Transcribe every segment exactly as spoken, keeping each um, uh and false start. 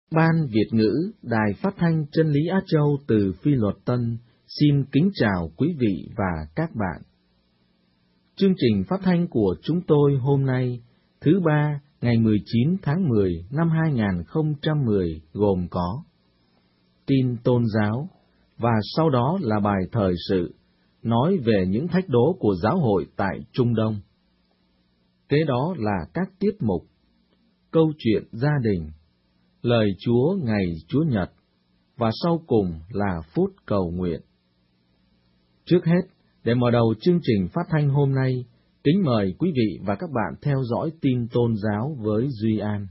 Ban Việt ngữ Đài Phát thanh Chân lý Á Châu từ Phi Luật Tân xin kính chào quý vị và các bạn. Chương trình phát thanh của chúng tôi hôm nay, thứ ba, ngày mười chín tháng mười năm hai nghìn không trăm mười gồm có tin tôn giáo, và sau đó là bài thời sự, nói về những thách đố của giáo hội tại Trung Đông. Kế đó là các tiết mục, câu chuyện gia đình, lời Chúa ngày Chúa Nhật, và sau cùng là phút cầu nguyện. Trước hết, để mở đầu chương trình phát thanh hôm nay, kính mời quý vị và các bạn theo dõi tin tôn giáo với Duy An.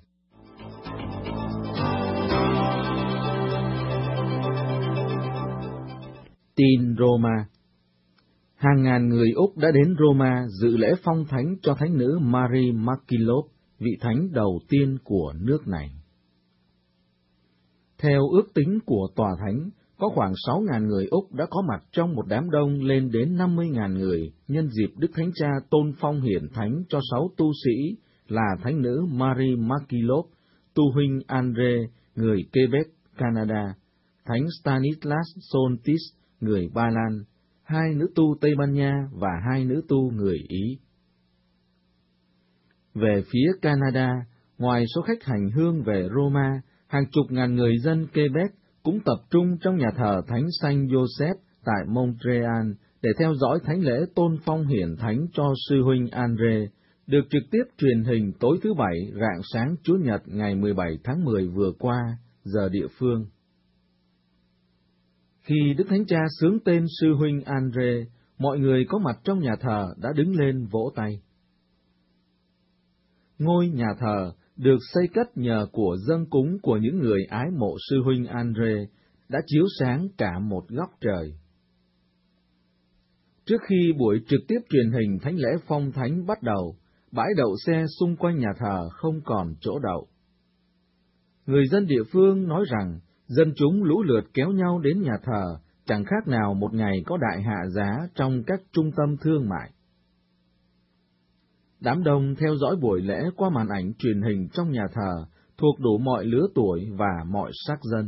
Tin Roma. Hàng ngàn người Úc đã đến Roma dự lễ phong thánh cho thánh nữ Mary MacKillop, vị thánh đầu tiên của nước này. Theo ước tính của tòa thánh, có khoảng sáu ngàn người Úc đã có mặt trong một đám đông lên đến năm mươi ngàn người nhân dịp Đức Thánh Cha tôn phong hiển thánh cho sáu tu sĩ là thánh nữ Mary MacKillop, tu huynh Andre, người Quebec, Canada, thánh Stanislas Soltis, người Ba Lan, hai nữ tu Tây Ban Nha và hai nữ tu người Ý. Về phía Canada, ngoài số khách hành hương về Roma, hàng chục ngàn người dân Quebec cũng tập trung trong nhà thờ Thánh Saint Joseph tại Montreal để theo dõi thánh lễ tôn phong hiển thánh cho sư huynh Andre, được trực tiếp truyền hình tối thứ Bảy rạng sáng Chủ nhật ngày mười bảy tháng mười vừa qua, giờ địa phương. Khi Đức Thánh Cha xướng tên sư huynh Andre, mọi người có mặt trong nhà thờ đã đứng lên vỗ tay. Ngôi nhà thờ được xây cất nhờ của dâng cúng của những người ái mộ sư huynh Andre, đã chiếu sáng cả một góc trời. Trước khi buổi trực tiếp truyền hình thánh lễ phong thánh bắt đầu, bãi đậu xe xung quanh nhà thờ không còn chỗ đậu. Người dân địa phương nói rằng, dân chúng lũ lượt kéo nhau đến nhà thờ, chẳng khác nào một ngày có đại hạ giá trong các trung tâm thương mại. Đám đông theo dõi buổi lễ qua màn ảnh truyền hình trong nhà thờ, thuộc đủ mọi lứa tuổi và mọi sắc dân.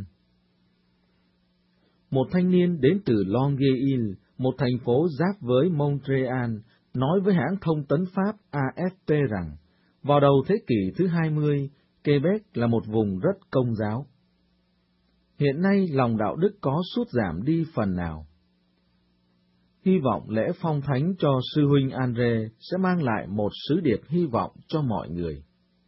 Một thanh niên đến từ Longueuil, một thành phố giáp với Montreal, nói với hãng thông tấn Pháp A F P rằng, vào đầu thế kỷ thứ hai mươi, Quebec là một vùng rất công giáo. Hiện nay lòng đạo đức có sút giảm đi phần nào. Hy vọng lễ phong thánh cho sư huynh Andre sẽ mang lại một sứ điệp hy vọng cho mọi người.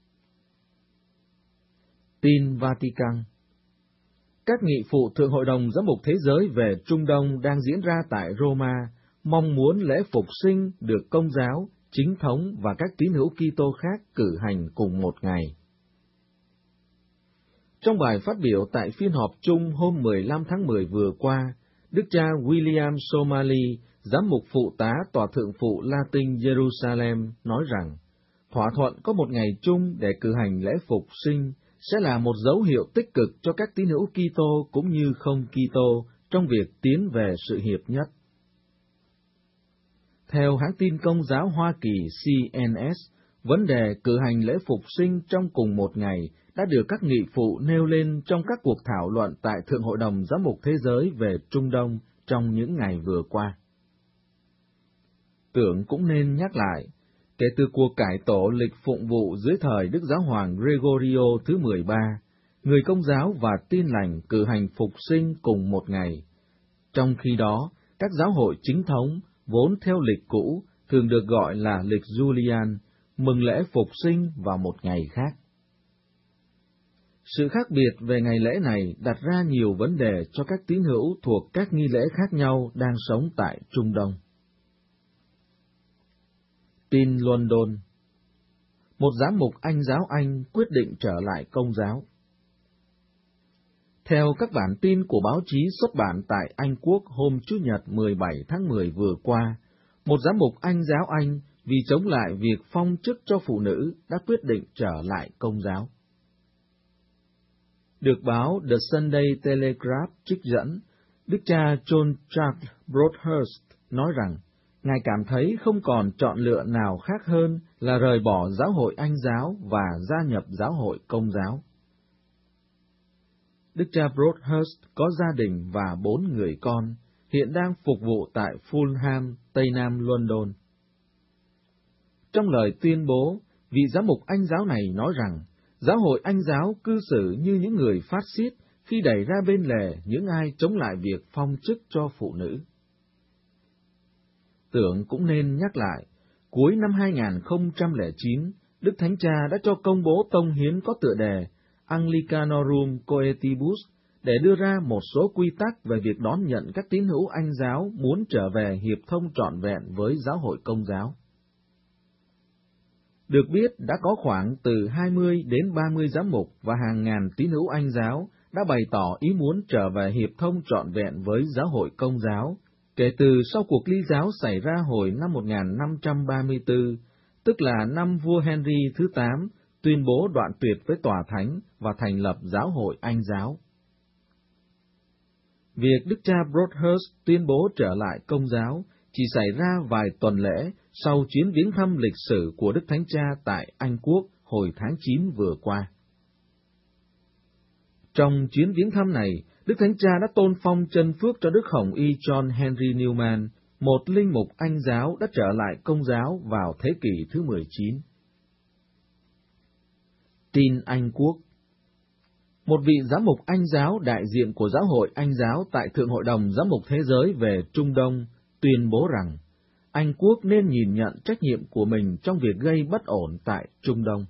Tin Vatican. Các nghị phụ Thượng Hội đồng Giám mục Thế giới về Trung Đông đang diễn ra tại Roma, mong muốn lễ phục sinh được Công giáo, Chính thống và các tín hữu Kitô khác cử hành cùng một ngày. Trong bài phát biểu tại phiên họp chung hôm mười lăm tháng mười vừa qua, Đức cha William Somali, giám mục phụ tá Tòa Thượng phụ Latin Jerusalem, nói rằng, thỏa thuận có một ngày chung để cử hành lễ phục sinh sẽ là một dấu hiệu tích cực cho các tín hữu Kitô cũng như không Kitô trong việc tiến về sự hiệp nhất. Theo hãng tin Công giáo Hoa Kỳ C N S, vấn đề cử hành lễ phục sinh trong cùng một ngày đã được các nghị phụ nêu lên trong các cuộc thảo luận tại Thượng Hội đồng Giám mục Thế giới về Trung Đông trong những ngày vừa qua. Tưởng cũng nên nhắc lại, kể từ cuộc cải tổ lịch phụng vụ dưới thời Đức Giáo hoàng Gregorio thứ mười ba, người Công giáo và Tin lành cử hành phục sinh cùng một ngày. Trong khi đó, các giáo hội chính thống, vốn theo lịch cũ, thường được gọi là lịch Julian, mừng lễ phục sinh vào một ngày khác. Sự khác biệt về ngày lễ này đặt ra nhiều vấn đề cho các tín hữu thuộc các nghi lễ khác nhau đang sống tại Trung Đông. Tin London. Một giám mục Anh giáo Anh quyết định trở lại Công giáo. Theo các bản tin của báo chí xuất bản tại Anh Quốc hôm Chủ nhật mười bảy tháng mười vừa qua, một giám mục Anh giáo Anh vì chống lại việc phong chức cho phụ nữ đã quyết định trở lại Công giáo. Được báo The Sunday Telegraph trích dẫn, Đức cha John Charles Broadhurst nói rằng, Ngài cảm thấy không còn chọn lựa nào khác hơn là rời bỏ giáo hội Anh giáo và gia nhập giáo hội Công giáo. Đức cha Broadhurst có gia đình và bốn người con, hiện đang phục vụ tại Fulham, Tây Nam London. Trong lời tuyên bố, vị giám mục Anh giáo này nói rằng, giáo hội Anh giáo cư xử như những người phát xít khi đẩy ra bên lề những ai chống lại việc phong chức cho phụ nữ. Tưởng cũng nên nhắc lại, cuối năm hai nghìn không trăm lẻ chín, Đức Thánh Cha đã cho công bố tông hiến có tựa đề Anglicanorum Coetibus để đưa ra một số quy tắc về việc đón nhận các tín hữu Anh giáo muốn trở về hiệp thông trọn vẹn với giáo hội Công giáo. Được biết đã có khoảng từ hai mươi đến ba mươi giám mục và hàng ngàn tín hữu Anh giáo đã bày tỏ ý muốn trở về hiệp thông trọn vẹn với giáo hội Công giáo, kể từ sau cuộc ly giáo xảy ra hồi năm một nghìn năm trăm ba mươi tư, tức là năm vua Henry thứ tám tuyên bố đoạn tuyệt với tòa thánh và thành lập giáo hội Anh giáo. Việc Đức cha Broadhurst tuyên bố trở lại Công giáo chỉ xảy ra vài tuần lễ sau chuyến viếng thăm lịch sử của Đức Thánh Cha tại Anh Quốc hồi tháng chín vừa qua. Trong chuyến viếng thăm này, Đức Thánh Cha đã tôn phong chân phước cho Đức Hồng Y John Henry Newman, một linh mục Anh giáo đã trở lại Công giáo vào thế kỷ thứ mười chín. Tin Anh Quốc. Một vị giám mục Anh giáo đại diện của giáo hội Anh giáo tại Thượng Hội đồng Giám mục Thế giới về Trung Đông tuyên bố rằng Anh Quốc nên nhìn nhận trách nhiệm của mình trong việc gây bất ổn tại Trung Đông.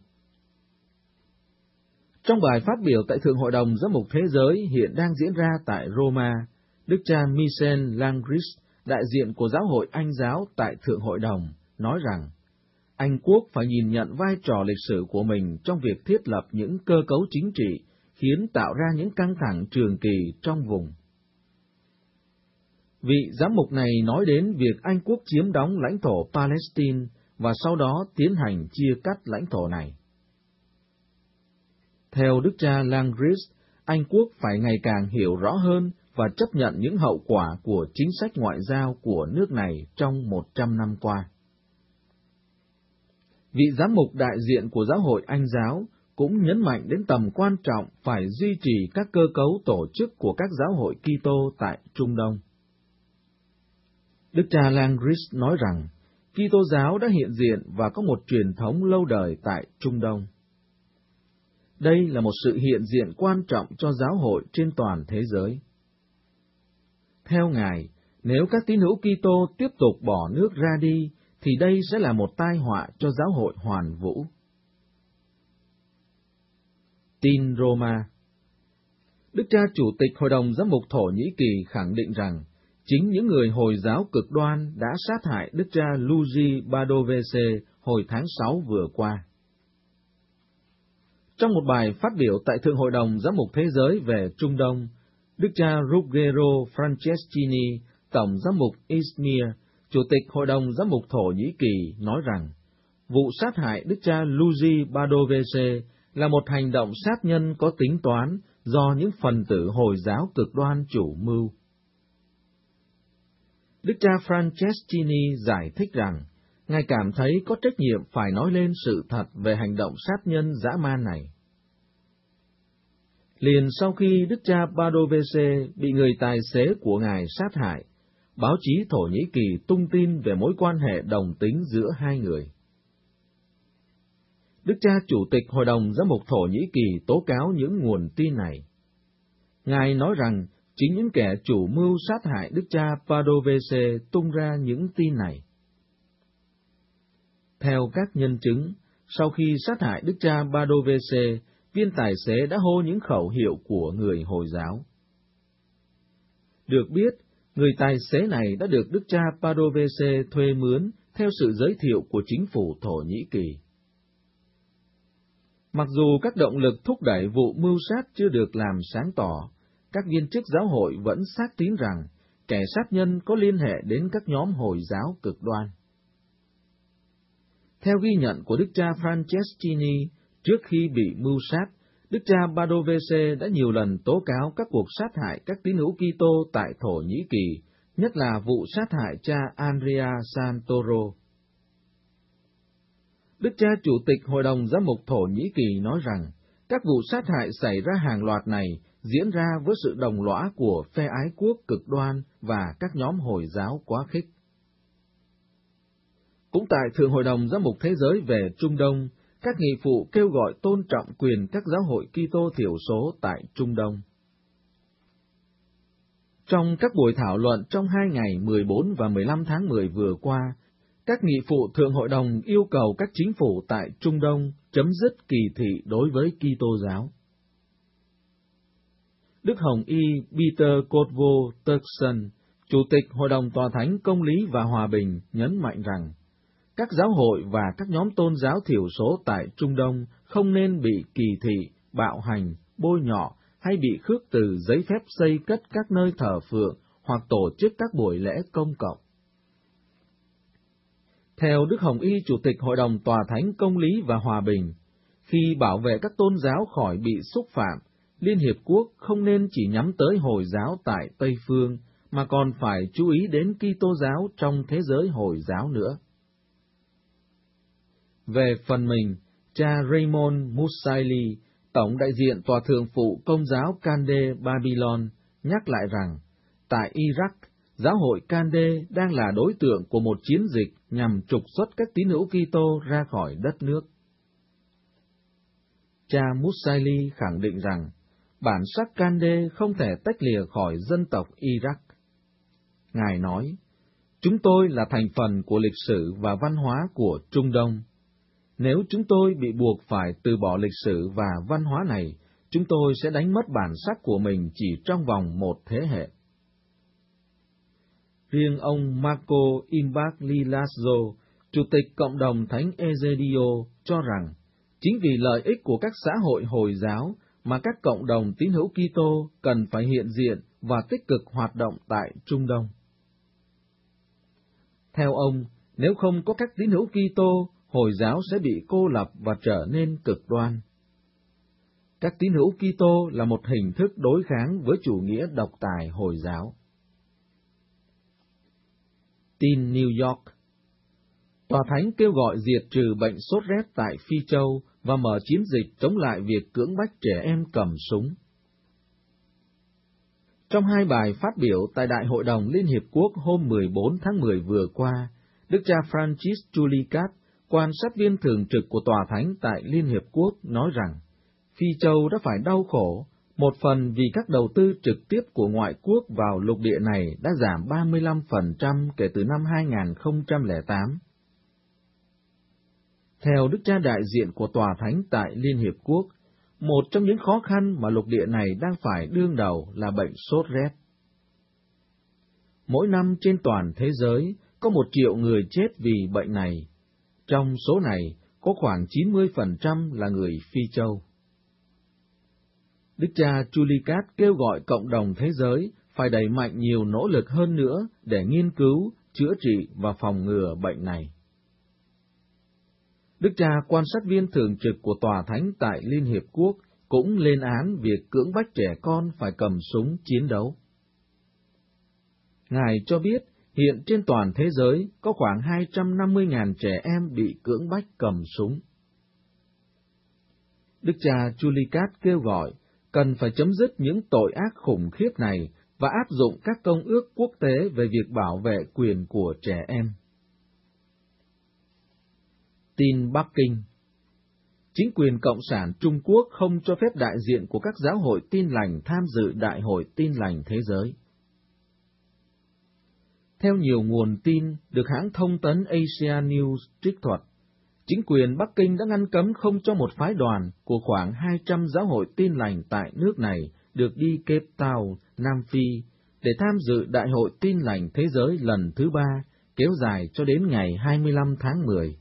Trong bài phát biểu tại Thượng Hội đồng Giám mục Thế giới hiện đang diễn ra tại Roma, Đức cha Michel Langris, đại diện của giáo hội Anh giáo tại Thượng Hội đồng, nói rằng Anh Quốc phải nhìn nhận vai trò lịch sử của mình trong việc thiết lập những cơ cấu chính trị khiến tạo ra những căng thẳng trường kỳ trong vùng. Vị giám mục này nói đến việc Anh Quốc chiếm đóng lãnh thổ Palestine và sau đó tiến hành chia cắt lãnh thổ này. Theo Đức cha Langris, Anh Quốc phải ngày càng hiểu rõ hơn và chấp nhận những hậu quả của chính sách ngoại giao của nước này trong một trăm năm qua. Vị giám mục đại diện của giáo hội Anh giáo cũng nhấn mạnh đến tầm quan trọng phải duy trì các cơ cấu tổ chức của các giáo hội Kitô tại Trung Đông. Đức cha Langris nói rằng, Kitô giáo đã hiện diện và có một truyền thống lâu đời tại Trung Đông. Đây là một sự hiện diện quan trọng cho giáo hội trên toàn thế giới. Theo Ngài, nếu các tín hữu Kitô tiếp tục bỏ nước ra đi, thì đây sẽ là một tai họa cho giáo hội hoàn vũ. Tin Roma. Đức cha Chủ tịch Hội đồng Giám mục Thổ Nhĩ Kỳ khẳng định rằng, chính những người Hồi giáo cực đoan đã sát hại Đức cha Luigi Badovese hồi tháng sáu vừa qua. Trong một bài phát biểu tại Thượng Hội đồng Giám mục Thế giới về Trung Đông, Đức cha Ruggero Franceschini, Tổng Giám mục Izmir, Chủ tịch Hội đồng Giám mục Thổ Nhĩ Kỳ nói rằng, vụ sát hại Đức cha Luigi Badovese là một hành động sát nhân có tính toán do những phần tử Hồi giáo cực đoan chủ mưu. Đức cha Franceschini giải thích rằng, Ngài cảm thấy có trách nhiệm phải nói lên sự thật về hành động sát nhân dã man này. Liền sau khi Đức cha Badovese bị người tài xế của Ngài sát hại, báo chí Thổ Nhĩ Kỳ tung tin về mối quan hệ đồng tính giữa hai người. Đức cha Chủ tịch Hội đồng Giám mục Thổ Nhĩ Kỳ tố cáo những nguồn tin này. Ngài nói rằng chính những kẻ chủ mưu sát hại Đức cha Badovese tung ra những tin này. Theo các nhân chứng, sau khi sát hại Đức cha Badovese, viên tài xế đã hô những khẩu hiệu của người Hồi giáo. Được biết, người tài xế này đã được Đức cha Badovese thuê mướn theo sự giới thiệu của chính phủ Thổ Nhĩ Kỳ. Mặc dù các động lực thúc đẩy vụ mưu sát chưa được làm sáng tỏ, các viên chức giáo hội vẫn xác tín rằng kẻ sát nhân có liên hệ đến các nhóm Hồi giáo cực đoan. Theo ghi nhận của Đức cha Franceschini, trước khi bị mưu sát, Đức cha Badovese đã nhiều lần tố cáo các cuộc sát hại các tín hữu Kitô tại Thổ Nhĩ Kỳ, nhất là vụ sát hại cha Andrea Santoro. Đức cha Chủ tịch Hội đồng Giám mục Thổ Nhĩ Kỳ nói rằng, Các vụ sát hại xảy ra hàng loạt này diễn ra với sự đồng lõa của phe ái quốc cực đoan và các nhóm Hồi giáo quá khích. Cũng tại Thượng Hội đồng Giám mục Thế giới về Trung Đông, các nghị phụ kêu gọi tôn trọng quyền các giáo hội Kitô thiểu số tại Trung Đông. Trong các buổi thảo luận trong hai ngày mười bốn và mười lăm tháng mười vừa qua, các nghị phụ Thượng Hội đồng yêu cầu các chính phủ tại Trung Đông chấm dứt kỳ thị đối với Kitô giáo. Đức Hồng Y Peter Cotvo Turkson, Chủ tịch Hội đồng Tòa Thánh Công lý và Hòa bình, nhấn mạnh rằng các giáo hội và các nhóm tôn giáo thiểu số tại Trung Đông không nên bị kỳ thị, bạo hành, bôi nhọ hay bị khước từ giấy phép xây cất các nơi thờ phượng hoặc tổ chức các buổi lễ công cộng. Theo Đức Hồng Y, Chủ tịch Hội đồng Tòa Thánh Công lý và Hòa bình, khi bảo vệ các tôn giáo khỏi bị xúc phạm, Liên Hiệp Quốc không nên chỉ nhắm tới Hồi giáo tại Tây Phương, mà còn phải chú ý đến Kitô giáo trong thế giới Hồi giáo nữa. Về phần mình, cha Raymond Musaili, Tổng đại diện Tòa Thượng phụ Công giáo Kande Babylon, nhắc lại rằng, tại Iraq, giáo hội Kande đang là đối tượng của một chiến dịch nhằm trục xuất các tín hữu Kitô ra khỏi đất nước. Cha Musaili khẳng định rằng, bản sắc Kande không thể tách lìa khỏi dân tộc Iraq. Ngài nói, chúng tôi là thành phần của lịch sử và văn hóa của Trung Đông. Nếu chúng tôi bị buộc phải từ bỏ lịch sử và văn hóa này, chúng tôi sẽ đánh mất bản sắc của mình chỉ trong vòng một thế hệ. Riêng ông Marco Imbagliazzo, Chủ tịch Cộng đồng Thánh Ezedio, cho rằng, chính vì lợi ích của các xã hội Hồi giáo mà các cộng đồng tín hữu Kitô cần phải hiện diện và tích cực hoạt động tại Trung Đông. Theo ông, nếu không có các tín hữu Kitô, Hồi giáo sẽ bị cô lập và trở nên cực đoan. Các tín hữu Kitô là một hình thức đối kháng với chủ nghĩa độc tài Hồi giáo. Tin New York. Tòa Thánh kêu gọi diệt trừ bệnh sốt rét tại Phi Châu và mở chiến dịch chống lại việc cưỡng bách trẻ em cầm súng. Trong hai bài phát biểu tại Đại hội đồng Liên Hiệp Quốc hôm mười bốn tháng mười vừa qua, Đức cha Francis Chulicat, quan sát viên thường trực của Tòa Thánh tại Liên Hiệp Quốc, nói rằng, Phi Châu đã phải đau khổ, một phần vì các đầu tư trực tiếp của ngoại quốc vào lục địa này đã giảm ba mươi lăm phần trăm kể từ năm hai nghìn không trăm lẻ tám. Theo Đức cha đại diện của Tòa Thánh tại Liên Hiệp Quốc, một trong những khó khăn mà lục địa này đang phải đương đầu là bệnh sốt rét. Mỗi năm trên toàn thế giới có một triệu người chết vì bệnh này. Trong số này, có khoảng chín mươi phần trăm là người Phi Châu. Đức cha Chulicat kêu gọi cộng đồng thế giới phải đẩy mạnh nhiều nỗ lực hơn nữa để nghiên cứu, chữa trị và phòng ngừa bệnh này. Đức cha quan sát viên thường trực của Tòa Thánh tại Liên Hiệp Quốc cũng lên án việc cưỡng bách trẻ con phải cầm súng chiến đấu. Ngài cho biết, hiện trên toàn thế giới có khoảng hai trăm năm mươi nghìn trẻ em bị cưỡng bách cầm súng. Đức cha Chulicat kêu gọi cần phải chấm dứt những tội ác khủng khiếp này và áp dụng các công ước quốc tế về việc bảo vệ quyền của trẻ em. Tin Bắc Kinh. Chính quyền Cộng sản Trung Quốc không cho phép đại diện của các giáo hội Tin lành tham dự Đại hội Tin lành Thế giới. Theo nhiều nguồn tin được hãng thông tấn Asia News trích thuật, chính quyền Bắc Kinh đã ngăn cấm không cho một phái đoàn của khoảng hai trăm giáo hội Tin lành tại nước này được đi Cape Town, Nam Phi, để tham dự Đại hội Tin lành Thế giới lần thứ ba, kéo dài cho đến ngày hai mươi lăm tháng mười.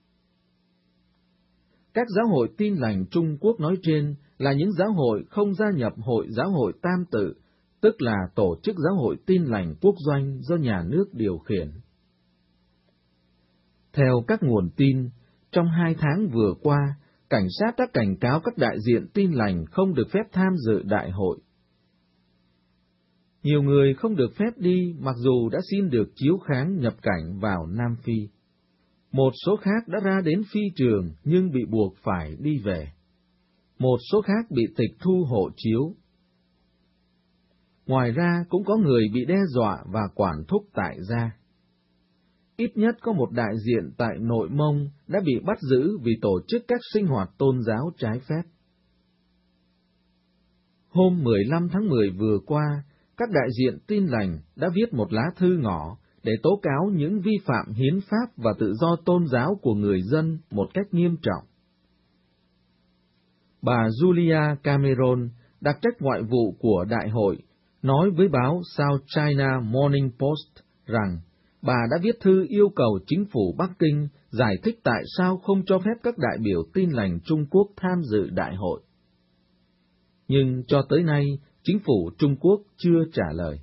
Các giáo hội Tin lành Trung Quốc nói trên là những giáo hội không gia nhập Hội Giáo hội Tam Tự, tức là tổ chức giáo hội Tin lành quốc doanh do nhà nước điều khiển. Theo các nguồn tin, trong hai tháng vừa qua, cảnh sát đã cảnh cáo các đại diện Tin lành không được phép tham dự đại hội. Nhiều người không được phép đi mặc dù đã xin được chiếu kháng nhập cảnh vào Nam Phi. Một số khác đã ra đến phi trường nhưng bị buộc phải đi về. một số khác bị tịch thu hộ chiếu. Ngoài ra cũng có người bị đe dọa và quản thúc tại gia. Ít nhất có một đại diện tại Nội Mông đã bị bắt giữ vì tổ chức các sinh hoạt tôn giáo trái phép. Hôm mười lăm tháng mười vừa qua, các đại diện Tin Lành đã viết một lá thư ngỏ để tố cáo những vi phạm hiến pháp và tự do tôn giáo của người dân một cách nghiêm trọng. Bà Julia Cameron, đặc trách ngoại vụ của đại hội, nói với báo South China Morning Post rằng bà đã viết thư yêu cầu chính phủ Bắc Kinh giải thích tại sao không cho phép các đại biểu Tin Lành Trung Quốc tham dự đại hội. Nhưng cho tới nay, chính phủ Trung Quốc chưa trả lời.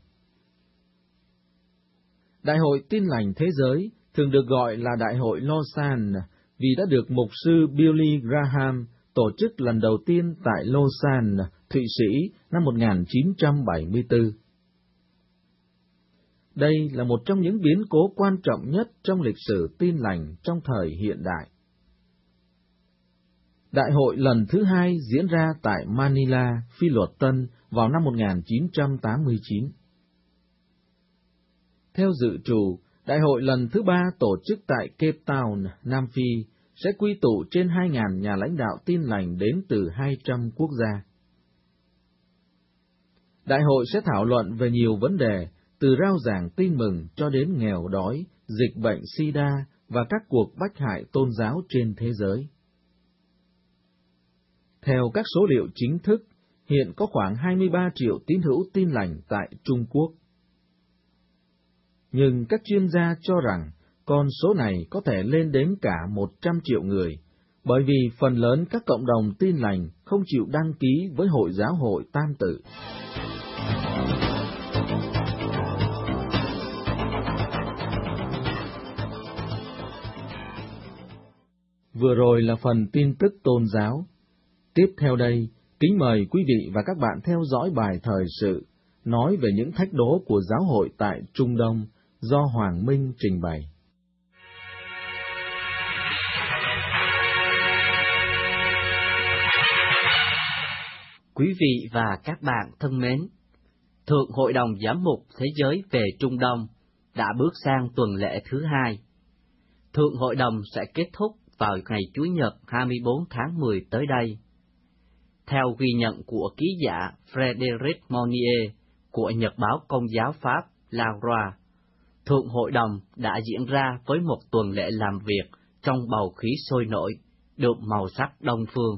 Đại hội Tin Lành Thế Giới thường được gọi là Đại hội Lausanne vì đã được mục sư Billy Graham tổ chức lần đầu tiên tại Lausanne, Thụy Sĩ năm một nghìn chín trăm bảy mươi tư. Đây là một trong những biến cố quan trọng nhất trong lịch sử Tin Lành trong thời hiện đại. Đại hội lần thứ hai diễn ra tại Manila, Phi Luật Tân vào năm một nghìn chín trăm tám mươi chín. Theo dự trù, đại hội lần thứ ba tổ chức tại Cape Town, Nam Phi, sẽ quy tụ trên hai nghìn nhà lãnh đạo Tin Lành đến từ hai trăm quốc gia. Đại hội sẽ thảo luận về nhiều vấn đề, từ rao giảng tin mừng cho đến nghèo đói, dịch bệnh sida và các cuộc bách hại tôn giáo trên thế giới. Theo các số liệu chính thức, hiện có khoảng hai mươi ba triệu tín hữu Tin Lành tại Trung Quốc. Nhưng các chuyên gia cho rằng con số này có thể lên đến cả một trăm triệu người, bởi vì phần lớn các cộng đồng Tin Lành không chịu đăng ký với Hội Giáo hội Tam Tự. Vừa rồi là phần tin tức tôn giáo. Tiếp theo đây, kính mời quý vị và các bạn theo dõi bài thời sự nói về những thách đố của giáo hội tại Trung Đông do Hoàng Minh trình bày. Quý vị và các bạn thân mến, Thượng Hội đồng Giám mục Thế giới về Trung Đông đã bước sang tuần lễ thứ hai. Thượng Hội đồng sẽ kết thúc vào ngày Chủ nhật hai mươi bốn tháng mười tới đây. Theo ghi nhận của ký giả Frédéric Monnier của Nhật báo Công giáo Pháp La Croix, Thượng Hội đồng đã diễn ra với một tuần lễ làm việc trong bầu khí sôi nổi, đượm màu sắc Đông phương.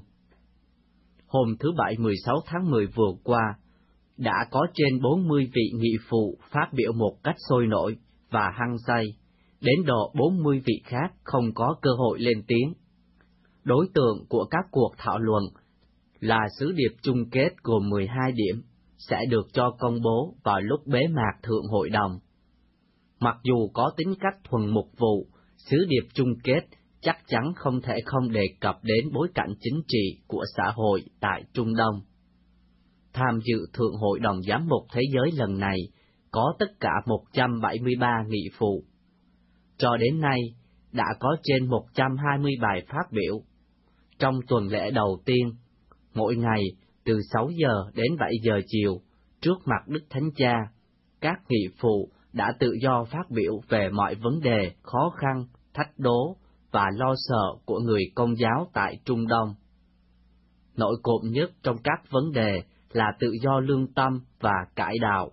Hôm thứ Bảy mười sáu tháng mười vừa qua, đã có trên bốn mươi vị nghị phụ phát biểu một cách sôi nổi và hăng say, đến độ bốn mươi vị khác không có cơ hội lên tiếng. Đối tượng của các cuộc thảo luận là sứ điệp chung kết gồm mười hai điểm, sẽ được cho công bố vào lúc bế mạc Thượng Hội đồng. Mặc dù có tính cách thuần mục vụ, sứ điệp chung kết chắc chắn không thể không đề cập đến bối cảnh chính trị của xã hội tại Trung Đông. Tham dự Thượng Hội đồng Giám mục Thế giới lần này có tất cả một trăm bảy mươi ba nghị phụ. Cho đến nay, đã có trên một trăm hai mươi bài phát biểu. Trong tuần lễ đầu tiên, mỗi ngày từ sáu giờ đến bảy giờ chiều, trước mặt Đức Thánh Cha, các nghị phụ đã tự do phát biểu về mọi vấn đề khó khăn, thách đố và lo sợ của người Công giáo tại Trung Đông. Nổi cộm nhất trong các vấn đề là tự do lương tâm và cải đạo.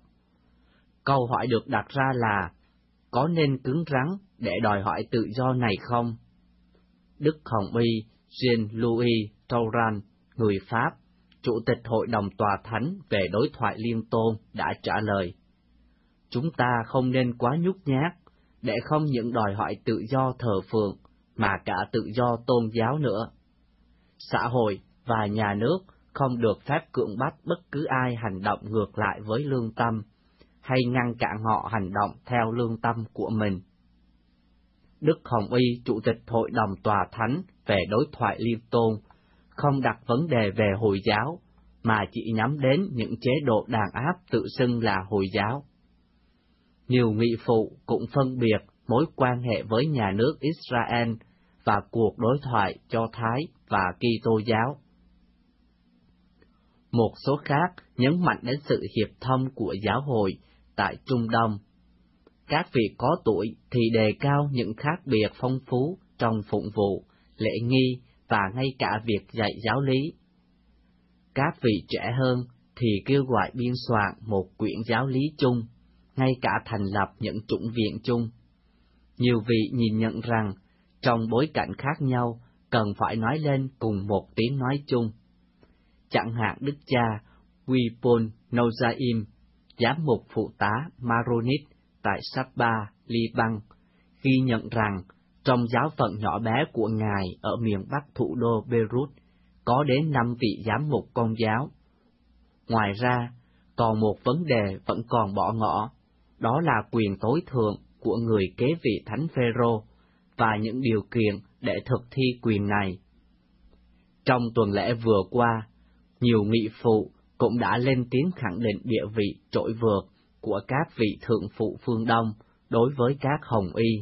Câu hỏi được đặt ra là, có nên cứng rắn để đòi hỏi tự do này không? Đức Hồng Y Jean-Louis Touran, người Pháp, Chủ tịch Hội đồng Tòa Thánh về đối thoại liên tôn đã trả lời, chúng ta không nên quá nhút nhát, để không những đòi hỏi tự do thờ phượng, mà cả tự do tôn giáo nữa. Xã hội và nhà nước không được phép cưỡng bắt bất cứ ai hành động ngược lại với lương tâm, hay ngăn cản họ hành động theo lương tâm của mình. Đức Hồng Y, Chủ tịch Hội đồng Tòa Thánh về đối thoại liên tôn, không đặt vấn đề về Hồi giáo, mà chỉ nhắm đến những chế độ đàn áp tự xưng là Hồi giáo. Nhiều nghị phụ cũng phân biệt mối quan hệ với nhà nước Israel và cuộc đối thoại Do Thái và Kitô giáo. Một số khác nhấn mạnh đến sự hiệp thông của giáo hội tại Trung Đông. Các vị có tuổi thì đề cao những khác biệt phong phú trong phụng vụ, lễ nghi và ngay cả việc dạy giáo lý. Các vị trẻ hơn thì kêu gọi biên soạn một quyển giáo lý chung, ngay cả thành lập những chủng viện chung. Nhiều vị nhìn nhận rằng, trong bối cảnh khác nhau, cần phải nói lên cùng một tiếng nói chung. Chẳng hạn Đức cha Wipol Nozaim, giám mục phụ tá Maronit tại Sabha, Liban, ghi nhận rằng trong giáo phận nhỏ bé của Ngài ở miền Bắc thủ đô Beirut có đến năm vị giám mục Công giáo. Ngoài ra, còn một vấn đề vẫn còn bỏ ngỏ, đó là quyền tối thượng của người kế vị Thánh Phêrô và những điều kiện để thực thi quyền này. Trong tuần lễ vừa qua, nhiều nghị phụ cũng đã lên tiếng khẳng định địa vị trội vượt của các vị thượng phụ phương Đông đối với các hồng y.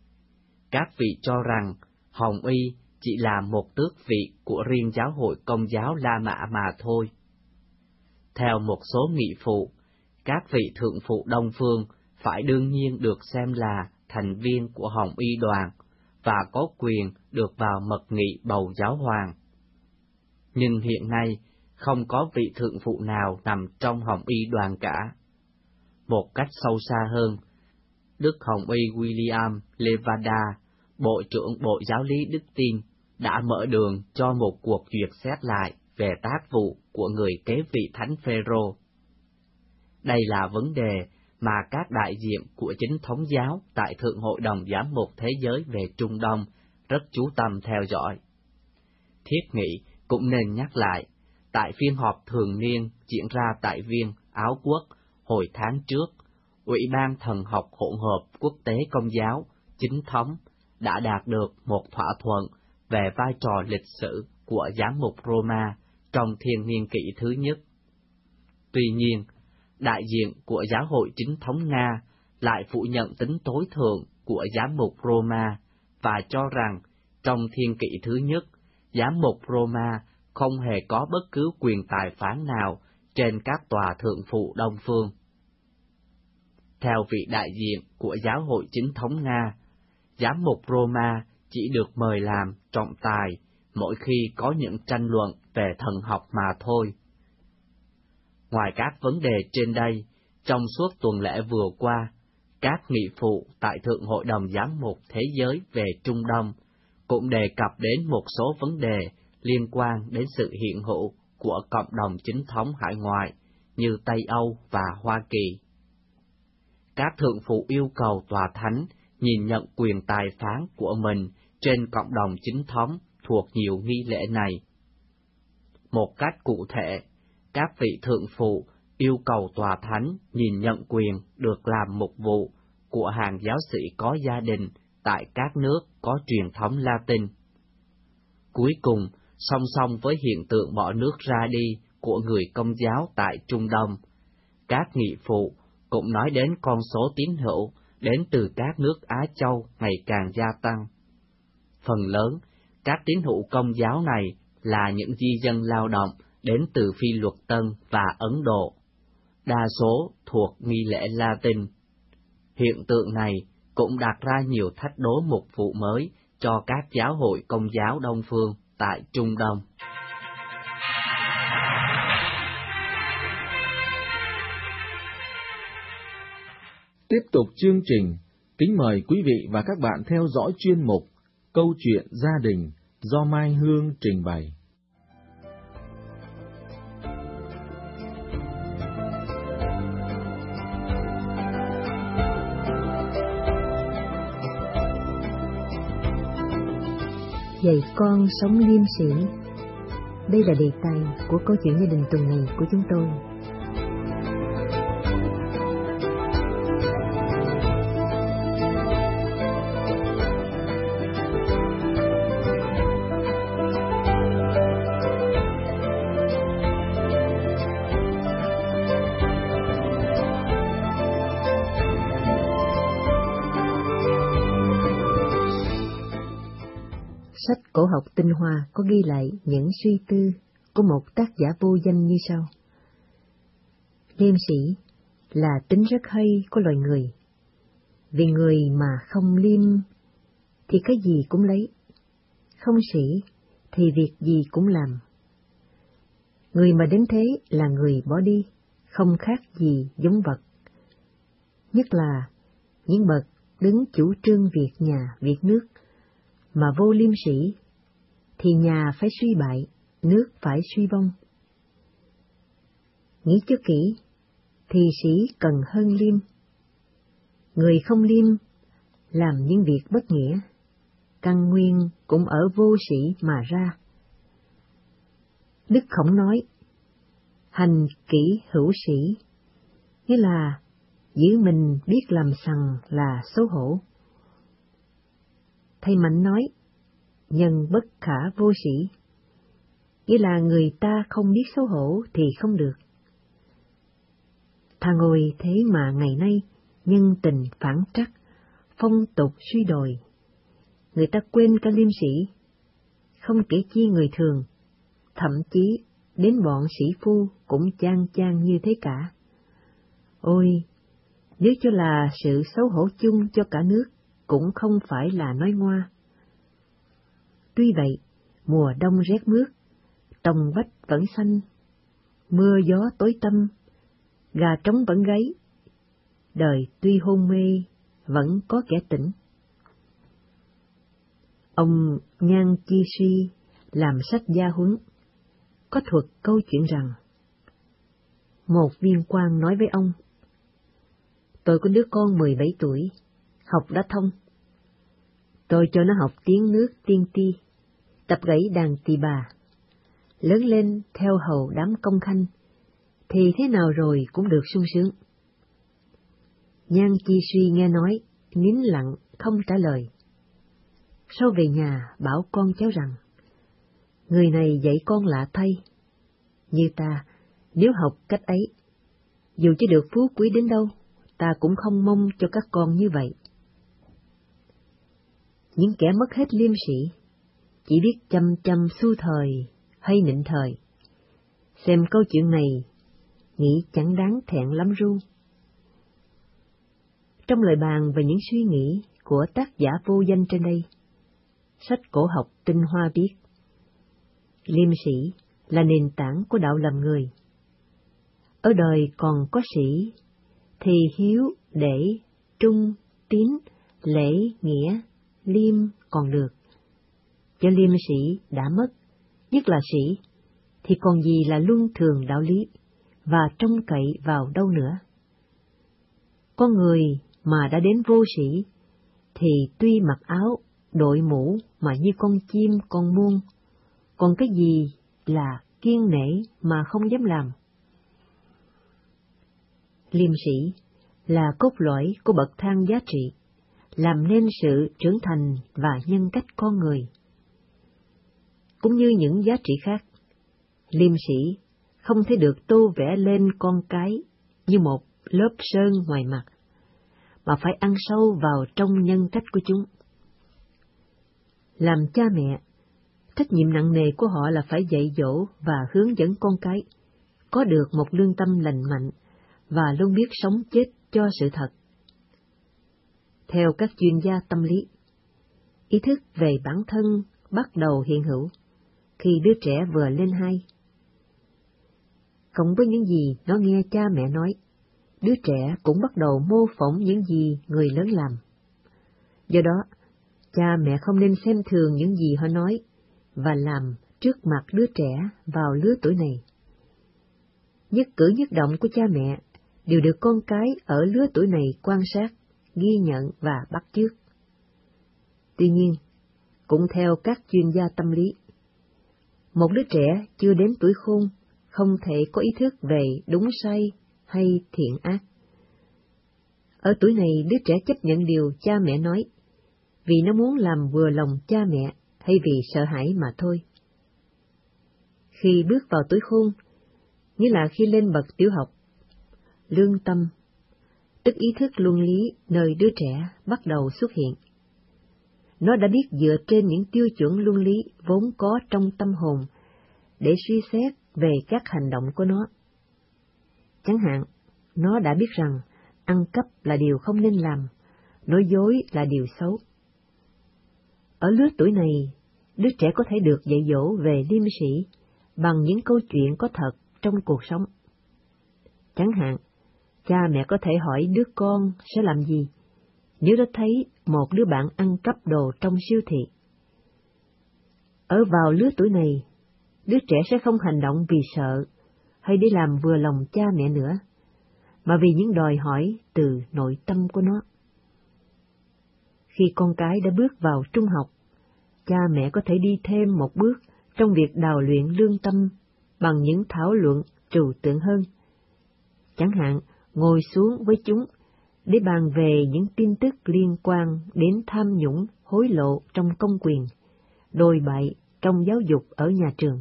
Các vị cho rằng hồng y chỉ là một tước vị của riêng giáo hội Công giáo La Mã mà thôi. Theo một số nghị phụ, các vị thượng phụ Đông phương phải đương nhiên được xem là thành viên của hồng y đoàn và có quyền được vào mật nghị bầu giáo hoàng. Nhưng hiện nay, không có vị thượng phụ nào nằm trong hồng y đoàn cả. Một cách sâu xa hơn, Đức Hồng y William Levada, Bộ trưởng Bộ Giáo lý Đức Tin, đã mở đường cho một cuộc duyệt xét lại về tác vụ của người kế vị Thánh Phêrô. Đây là vấn đề mà các đại diện của chính thống giáo tại Thượng Hội đồng Giám mục Thế giới về Trung Đông rất chú tâm theo dõi. Thiết nghĩ cũng nên nhắc lại, tại phiên họp thường niên diễn ra tại Viên, Áo Quốc, hồi tháng trước, Ủy ban Thần học hỗn hợp quốc tế Công giáo, chính thống, đã đạt được một thỏa thuận về vai trò lịch sử của giám mục Roma trong thiên niên kỷ thứ nhất. Tuy nhiên, đại diện của giáo hội chính thống Nga lại phủ nhận tính tối thượng của giám mục Roma và cho rằng trong thiên kỷ thứ nhất, giám mục Roma không hề có bất cứ quyền tài phán nào trên các tòa thượng phụ Đông phương. Theo vị đại diện của giáo hội chính thống Nga, giám mục Roma chỉ được mời làm trọng tài mỗi khi có những tranh luận về thần học mà thôi. Ngoài các vấn đề trên đây, trong suốt tuần lễ vừa qua, các nghị phụ tại Thượng Hội đồng Giám mục Thế giới về Trung Đông cũng đề cập đến một số vấn đề liên quan đến sự hiện hữu của cộng đồng chính thống hải ngoại như Tây Âu và Hoa Kỳ. Các thượng phụ yêu cầu tòa thánh nhìn nhận quyền tài phán của mình trên cộng đồng chính thống thuộc nhiều nghi lễ này. Một cách cụ thể, các vị thượng phụ yêu cầu tòa thánh nhìn nhận quyền được làm mục vụ của hàng giáo sĩ có gia đình tại các nước có truyền thống Latin. Cuối cùng, song song với hiện tượng bỏ nước ra đi của người Công giáo tại Trung Đông, các nghị phụ cũng nói đến con số tín hữu đến từ các nước Á Châu ngày càng gia tăng. Phần lớn, các tín hữu Công giáo này là những di dân lao động đến từ Phi Luật Tân và Ấn Độ, đa số thuộc nghi lễ Latin. Hiện tượng này cũng đặt ra nhiều thách đố mục vụ mới cho các giáo hội Công giáo Đông phương tại Trung Đông. Tiếp tục chương trình, kính mời quý vị và các bạn theo dõi chuyên mục Câu chuyện gia đình do Mai Hương trình bày. Dạy con sống liêm sĩ. Đây là đề tài của câu chuyện gia đình tuần này của chúng tôi. Sách cổ học tinh hoa có ghi lại những suy tư của một tác giả vô danh như sau. Liêm sĩ là tính rất hay của loài người, vì người mà không liêm thì cái gì cũng lấy, không sĩ thì việc gì cũng làm. Người mà đến thế là người bỏ đi, không khác gì giống vật. Nhất là những bậc đứng chủ trương việc nhà, việc nước, mà vô liêm sĩ, thì nhà phải suy bại, nước phải suy vong. Nghĩ cho kỹ, thì sĩ cần hơn liêm. Người không liêm, làm những việc bất nghĩa, căn nguyên cũng ở vô sĩ mà ra. Đức Khổng nói, hành kỹ hữu sĩ, nghĩa là giữ mình biết làm sằng là xấu hổ. Thầy Mạnh nói, nhân bất khả vô sĩ, nghĩa là người ta không biết xấu hổ thì không được. Thà ngồi thế mà ngày nay nhân tình phản trắc, phong tục suy đồi, người ta quên cả liêm sĩ, không kể chi người thường, thậm chí đến bọn sĩ phu cũng chang chang như thế cả. Ôi, nếu cho là sự xấu hổ chung cho cả nước, cũng không phải là nói ngoa. Tuy vậy, mùa đông rét mướt, tòng vách vẫn xanh, mưa gió tối tăm, gà trống vẫn gáy, đời tuy hôn mê, vẫn có kẻ tỉnh. Ông Nhan Chi Suy làm sách gia huấn, có thuật câu chuyện rằng, một viên quan nói với ông, tôi có đứa con mười bảy tuổi, học đã thông. Tôi cho nó học tiếng nước tiên ti, tập gãy đàn tỳ bà, lớn lên theo hầu đám công khanh, thì thế nào rồi cũng được sung sướng. Nhan Chi Suy nghe nói, nín lặng không trả lời. Sau về nhà bảo con cháu rằng, người này dạy con lạ thay. Như ta, nếu học cách ấy, dù cho được phú quý đến đâu, ta cũng không mong cho các con như vậy. Những kẻ mất hết liêm sĩ, chỉ biết chăm chăm xu thời hay nịnh thời, xem câu chuyện này, nghĩ chẳng đáng thẹn lắm ru. Trong lời bàn về những suy nghĩ của tác giả vô danh trên đây, sách cổ học Tinh Hoa viết, liêm sĩ là nền tảng của đạo làm người. Ở đời còn có sĩ, thì hiếu, để, trung, tín, lễ, nghĩa, liêm còn được. Cho liêm sĩ đã mất, nhất là sĩ, thì còn gì là luân thường đạo lý, và trông cậy vào đâu nữa. Con người mà đã đến vô sĩ, thì tuy mặc áo, đội mũ mà như con chim, con muôn, còn cái gì là kiêng nể mà không dám làm. Liêm sĩ là cốt lõi của bậc thang giá trị, làm nên sự trưởng thành và nhân cách con người. Cũng như những giá trị khác, liêm sĩ không thể được tô vẽ lên con cái như một lớp sơn ngoài mặt, mà phải ăn sâu vào trong nhân cách của chúng. Làm cha mẹ, trách nhiệm nặng nề của họ là phải dạy dỗ và hướng dẫn con cái có được một lương tâm lành mạnh và luôn biết sống chết cho sự thật. Theo các chuyên gia tâm lý, ý thức về bản thân bắt đầu hiện hữu khi đứa trẻ vừa lên hai. Cộng với những gì nó nghe cha mẹ nói, đứa trẻ cũng bắt đầu mô phỏng những gì người lớn làm. Do đó, cha mẹ không nên xem thường những gì họ nói và làm trước mặt đứa trẻ vào lứa tuổi này. Nhất cử nhất động của cha mẹ đều được con cái ở lứa tuổi này quan sát, ghi nhận và bắt chước. Tuy nhiên, cũng theo các chuyên gia tâm lý, một đứa trẻ chưa đến tuổi khôn không thể có ý thức về đúng sai hay thiện ác. Ở tuổi này, đứa trẻ chấp nhận điều cha mẹ nói, vì nó muốn làm vừa lòng cha mẹ hay vì sợ hãi mà thôi. Khi bước vào tuổi khôn, nghĩa là khi lên bậc tiểu học, lương tâm, tức ý thức luân lý nơi đứa trẻ bắt đầu xuất hiện. Nó đã biết dựa trên những tiêu chuẩn luân lý vốn có trong tâm hồn để suy xét về các hành động của nó. Chẳng hạn, nó đã biết rằng ăn cắp là điều không nên làm, nói dối là điều xấu. Ở lứa tuổi này, đứa trẻ có thể được dạy dỗ về liêm sỉ bằng những câu chuyện có thật trong cuộc sống. Chẳng hạn, cha mẹ có thể hỏi đứa con sẽ làm gì nếu nó thấy một đứa bạn ăn cắp đồ trong siêu thị. Ở vào lứa tuổi này, đứa trẻ sẽ không hành động vì sợ hay để làm vừa lòng cha mẹ nữa, mà vì những đòi hỏi từ nội tâm của nó. Khi con cái đã bước vào trung học, cha mẹ có thể đi thêm một bước trong việc đào luyện lương tâm bằng những thảo luận trừu tượng hơn. Chẳng hạn, ngồi xuống với chúng để bàn về những tin tức liên quan đến tham nhũng, hối lộ trong công quyền, đồi bại trong giáo dục ở nhà trường.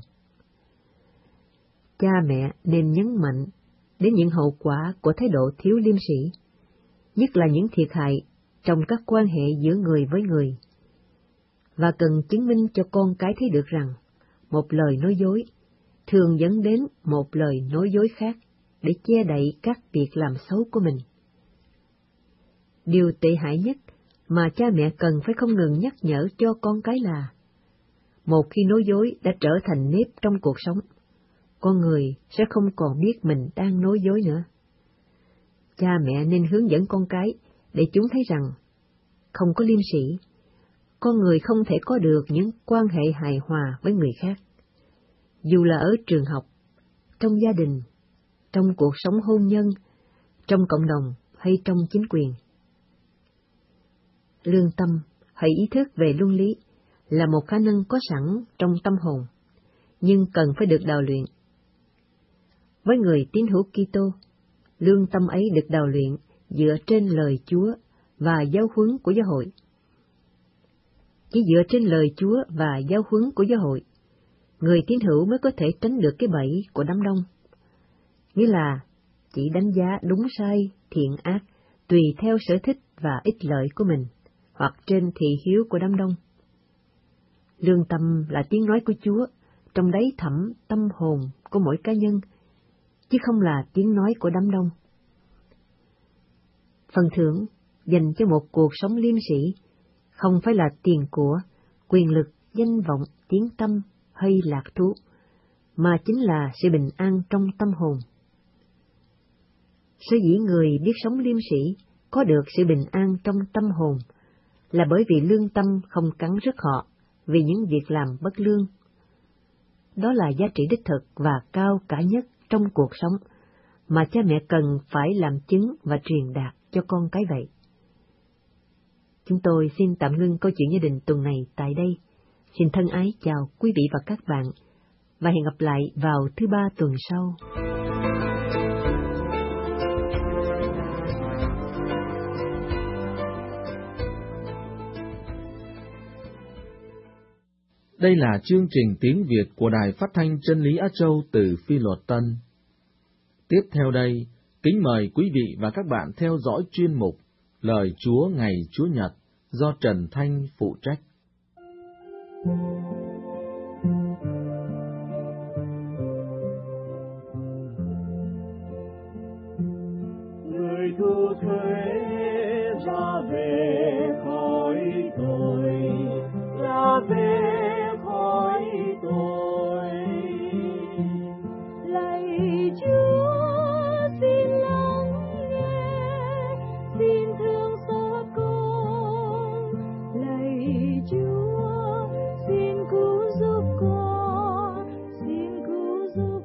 Cha mẹ nên nhấn mạnh đến những hậu quả của thái độ thiếu liêm sỉ, nhất là những thiệt hại trong các quan hệ giữa người với người, và cần chứng minh cho con cái thấy được rằng một lời nói dối thường dẫn đến một lời nói dối khác để che đậy các việc làm xấu của mình. Điều tệ hại nhất mà cha mẹ cần phải không ngừng nhắc nhở cho con cái là, một khi nói dối đã trở thành nếp trong cuộc sống, con người sẽ không còn biết mình đang nói dối nữa. Cha mẹ nên hướng dẫn con cái để chúng thấy rằng, không có liêm sỉ, con người không thể có được những quan hệ hài hòa với người khác, dù là ở trường học, trong gia đình, trong cuộc sống hôn nhân, trong cộng đồng hay trong chính quyền. Lương tâm hay ý thức về luân lý là một khả năng có sẵn trong tâm hồn, nhưng cần phải được đào luyện. Với người tín hữu Kitô, lương tâm ấy được đào luyện dựa trên lời Chúa và giáo huấn của giáo hội. Chỉ dựa trên lời Chúa và giáo huấn của giáo hội, người tín hữu mới có thể tránh được cái bẫy của đám đông, nghĩa là chỉ đánh giá đúng sai, thiện ác, tùy theo sở thích và ích lợi của mình, hoặc trên thị hiếu của đám đông. Lương tâm là tiếng nói của Chúa trong đáy thẳm tâm hồn của mỗi cá nhân, chứ không là tiếng nói của đám đông. Phần thưởng dành cho một cuộc sống liêm sỉ không phải là tiền của, quyền lực, danh vọng, tiếng tăm hay lạc thú, mà chính là sự bình an trong tâm hồn. Sở dĩ người biết sống liêm sỉ có được sự bình an trong tâm hồn là bởi vì lương tâm không cắn rứt họ vì những việc làm bất lương. Đó là giá trị đích thực và cao cả nhất trong cuộc sống mà cha mẹ cần phải làm chứng và truyền đạt cho con cái vậy. Chúng tôi xin tạm ngưng câu chuyện gia đình tuần này tại đây. Xin thân ái chào quý vị và các bạn, và hẹn gặp lại vào thứ ba tuần sau. Đây là chương trình tiếng Việt của Đài Phát thanh Chân lý Á Châu từ Phi Luật Tân. Tiếp theo đây, kính mời quý vị và các bạn theo dõi chuyên mục Lời Chúa ngày Chúa Nhật do Trần Thanh phụ trách. Người thu thuế ra về khỏi tội, ra về khỏi tội. Lạy Chúa, xin lắng nghe, xin thương xót con. Lạy Chúa, xin cứu giúp con, xin cứu giúp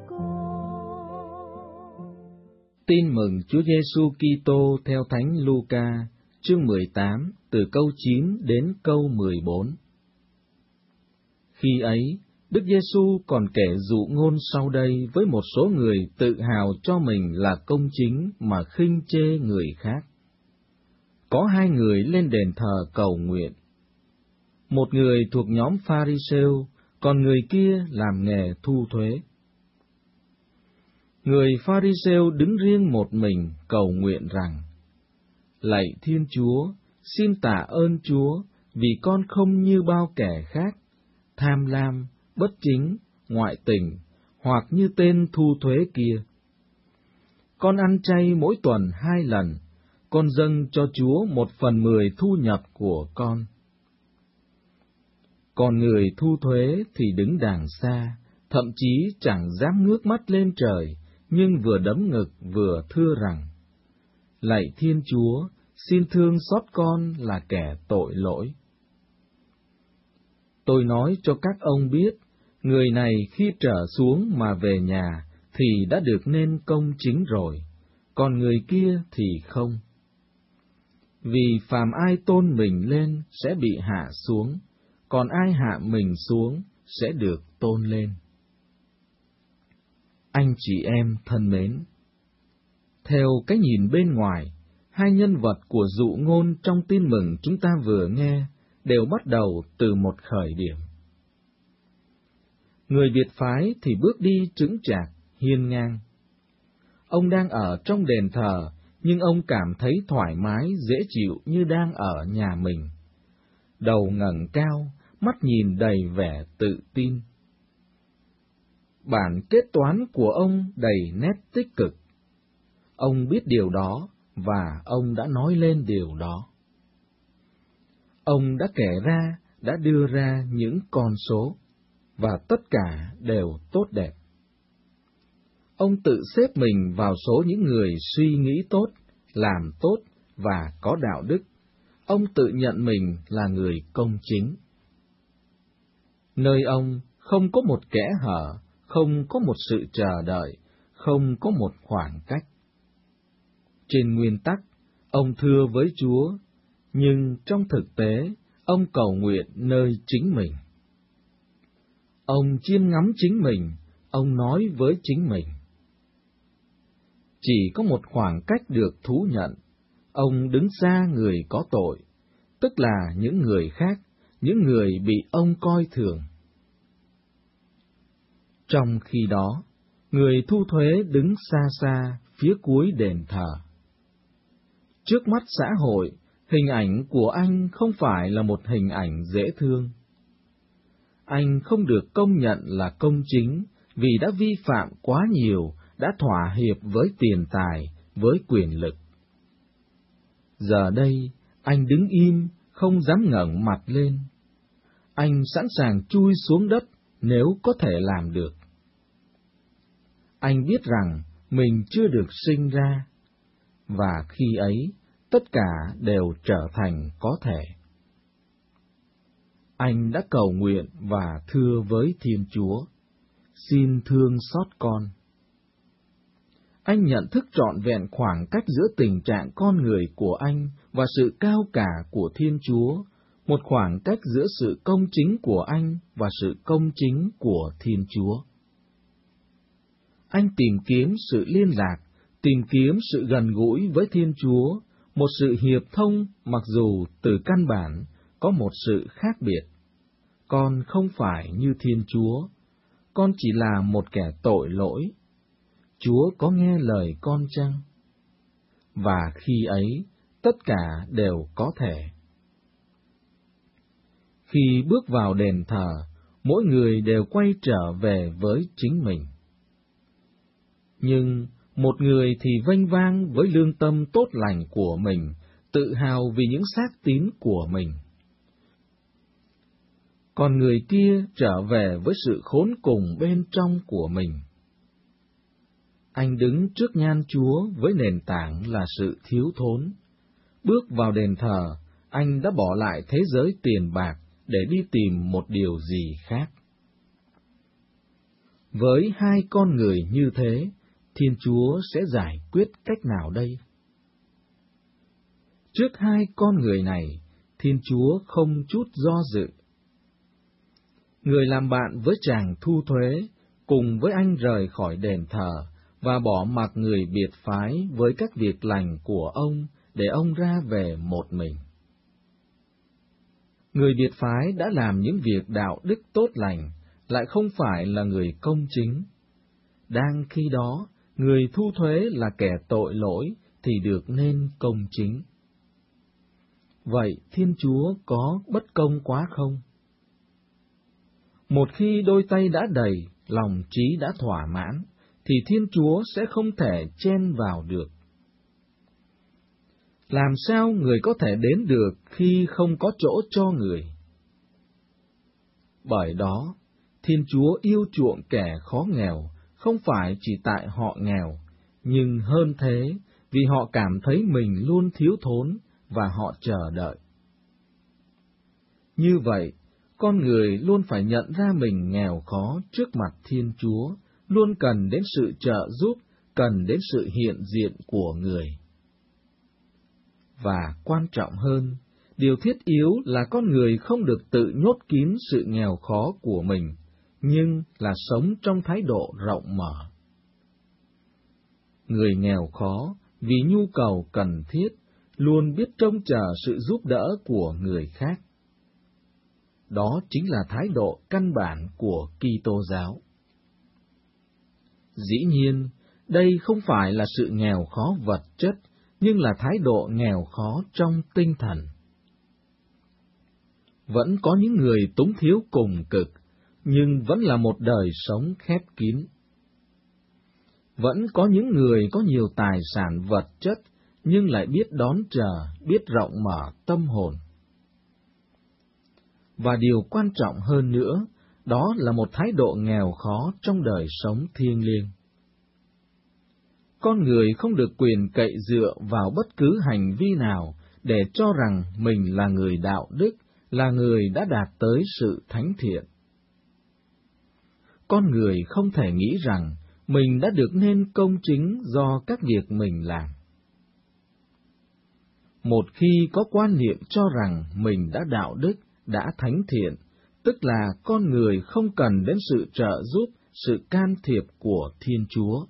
con. Tin mừng Chúa Giêsu Kitô theo Thánh Luca, chương mười tám, từ câu chín đến câu mười bốn. Khi ấy, Đức Giêsu còn kể dụ ngôn sau đây với một số người tự hào cho mình là công chính mà khinh chê người khác. Có hai người lên đền thờ cầu nguyện. Một người thuộc nhóm Pha-ri-sêu, còn người kia làm nghề thu thuế. Người Pha-ri-sêu đứng riêng một mình cầu nguyện rằng: Lạy Thiên Chúa, xin tạ ơn Chúa vì con không như bao kẻ khác, tham lam, bất chính, ngoại tình, hoặc như tên thu thuế kia. Con ăn chay mỗi tuần hai lần, con dâng cho Chúa một phần mười thu nhập của con. Còn người thu thuế thì đứng đàng xa, thậm chí chẳng dám ngước mắt lên trời, nhưng vừa đấm ngực vừa thưa rằng: Lạy Thiên Chúa, xin thương xót con là kẻ tội lỗi. Tôi nói cho các ông biết, người này khi trở xuống mà về nhà thì đã được nên công chính rồi, còn người kia thì không. Vì phàm ai tôn mình lên sẽ bị hạ xuống, còn ai hạ mình xuống sẽ được tôn lên. Anh chị em thân mến, theo cái nhìn bên ngoài, hai nhân vật của dụ ngôn trong tin mừng chúng ta vừa nghe đều bắt đầu từ một khởi điểm. Người biệt phái thì bước đi chững chạc, hiên ngang. Ông đang ở trong đền thờ, nhưng ông cảm thấy thoải mái, dễ chịu như đang ở nhà mình. Đầu ngẩng cao, mắt nhìn đầy vẻ tự tin. Bản kết toán của ông đầy nét tích cực. Ông biết điều đó, và ông đã nói lên điều đó. Ông đã kể ra, đã đưa ra những con số, và tất cả đều tốt đẹp. Ông tự xếp mình vào số những người suy nghĩ tốt, làm tốt và có đạo đức. Ông tự nhận mình là người công chính. Nơi ông không có một kẽ hở, không có một sự chờ đợi, không có một khoảng cách. Trên nguyên tắc, ông thưa với Chúa, nhưng trong thực tế, ông cầu nguyện nơi chính mình. Ông chiêm ngắm chính mình, ông nói với chính mình. Chỉ có một khoảng cách được thú nhận, ông đứng xa người có tội, tức là những người khác, những người bị ông coi thường. Trong khi đó, người thu thuế đứng xa xa phía cuối đền thờ. Trước mắt xã hội, hình ảnh của anh không phải là một hình ảnh dễ thương. Anh không được công nhận là công chính vì đã vi phạm quá nhiều, đã thỏa hiệp với tiền tài, với quyền lực. Giờ đây, anh đứng im, không dám ngẩng mặt lên. Anh sẵn sàng chui xuống đất nếu có thể làm được. Anh biết rằng mình chưa được sinh ra, và khi ấy, tất cả đều trở thành có thể. Anh đã cầu nguyện và thưa với Thiên Chúa, xin thương xót con. Anh nhận thức trọn vẹn khoảng cách giữa tình trạng con người của anh và sự cao cả của Thiên Chúa, một khoảng cách giữa sự công chính của anh và sự công chính của Thiên Chúa. Anh tìm kiếm sự liên lạc, tìm kiếm sự gần gũi với Thiên Chúa, một sự hiệp thông mặc dù từ căn bản có một sự khác biệt. Con không phải như Thiên Chúa, con chỉ là một kẻ tội lỗi. Chúa có nghe lời con chăng? Và khi ấy, tất cả đều có thể. Khi bước vào đền thờ, mỗi người đều quay trở về với chính mình. Nhưng một người thì vênh vang với lương tâm tốt lành của mình, tự hào vì những xác tín của mình. Còn người kia trở về với sự khốn cùng bên trong của mình. Anh đứng trước nhan Chúa với nền tảng là sự thiếu thốn. Bước vào đền thờ, anh đã bỏ lại thế giới tiền bạc để đi tìm một điều gì khác. Với hai con người như thế, Thiên Chúa sẽ giải quyết cách nào đây? Trước hai con người này, Thiên Chúa không chút do dự. Người làm bạn với chàng thu thuế, cùng với anh rời khỏi đền thờ, và bỏ mặc người biệt phái với các việc lành của ông, để ông ra về một mình. Người biệt phái đã làm những việc đạo đức tốt lành, lại không phải là người công chính. Đang khi đó, người thu thuế là kẻ tội lỗi, thì được nên công chính. Vậy Thiên Chúa có bất công quá không? Một khi đôi tay đã đầy, lòng trí đã thỏa mãn, thì Thiên Chúa sẽ không thể chen vào được. Làm sao người có thể đến được khi không có chỗ cho người? Bởi đó, Thiên Chúa yêu chuộng kẻ khó nghèo, không phải chỉ tại họ nghèo, nhưng hơn thế, vì họ cảm thấy mình luôn thiếu thốn và họ chờ đợi. Như vậy, con người luôn phải nhận ra mình nghèo khó trước mặt Thiên Chúa, luôn cần đến sự trợ giúp, cần đến sự hiện diện của người. Và quan trọng hơn, điều thiết yếu là con người không được tự nhốt kín sự nghèo khó của mình, nhưng là sống trong thái độ rộng mở. Người nghèo khó vì nhu cầu cần thiết, luôn biết trông chờ sự giúp đỡ của người khác. Đó chính là thái độ căn bản của Kitô giáo. Dĩ nhiên, đây không phải là sự nghèo khó vật chất, nhưng là thái độ nghèo khó trong tinh thần. Vẫn có những người túng thiếu cùng cực, nhưng vẫn là một đời sống khép kín. Vẫn có những người có nhiều tài sản vật chất, nhưng lại biết đón chờ, biết rộng mở tâm hồn. Và điều quan trọng hơn nữa, đó là một thái độ nghèo khó trong đời sống thiêng liêng. Con người không được quyền cậy dựa vào bất cứ hành vi nào để cho rằng mình là người đạo đức, là người đã đạt tới sự thánh thiện. Con người không thể nghĩ rằng mình đã được nên công chính do các việc mình làm. Một khi có quan niệm cho rằng mình đã đạo đức, đã thánh thiện, tức là con người không cần đến sự trợ giúp, sự can thiệp của Thiên Chúa.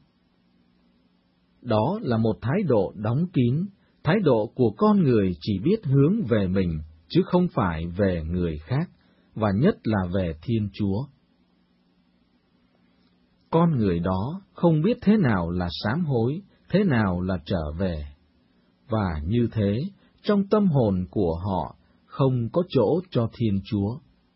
Đó là một thái độ đóng kín, thái độ của con người chỉ biết hướng về mình, chứ không phải về người khác, và nhất là về Thiên Chúa. Con người đó không biết thế nào là sám hối, thế nào là trở về. Và như thế, trong tâm hồn của họ không có chỗ cho Thiên Chúa.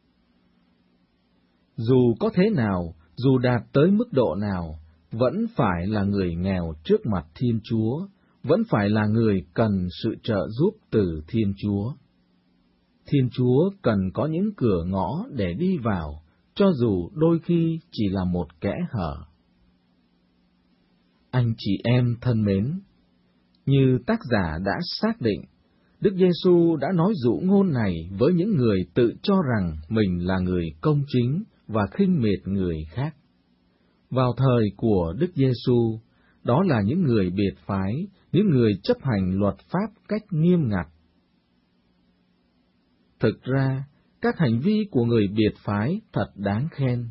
Dù có thế nào, dù đạt tới mức độ nào, vẫn phải là người nghèo trước mặt Thiên Chúa, vẫn phải là người cần sự trợ giúp từ Thiên Chúa. Thiên Chúa cần có những cửa ngõ để đi vào, cho dù đôi khi chỉ là một kẽ hở. Anh chị em thân mến, như tác giả đã xác định, Đức Giêsu đã nói dụ ngôn này với những người tự cho rằng mình là người công chính và khinh miệt người khác. Vào thời của Đức Giêsu, đó là những người biệt phái, những người chấp hành luật pháp cách nghiêm ngặt. Thực ra, các hành vi của người biệt phái thật đáng khen.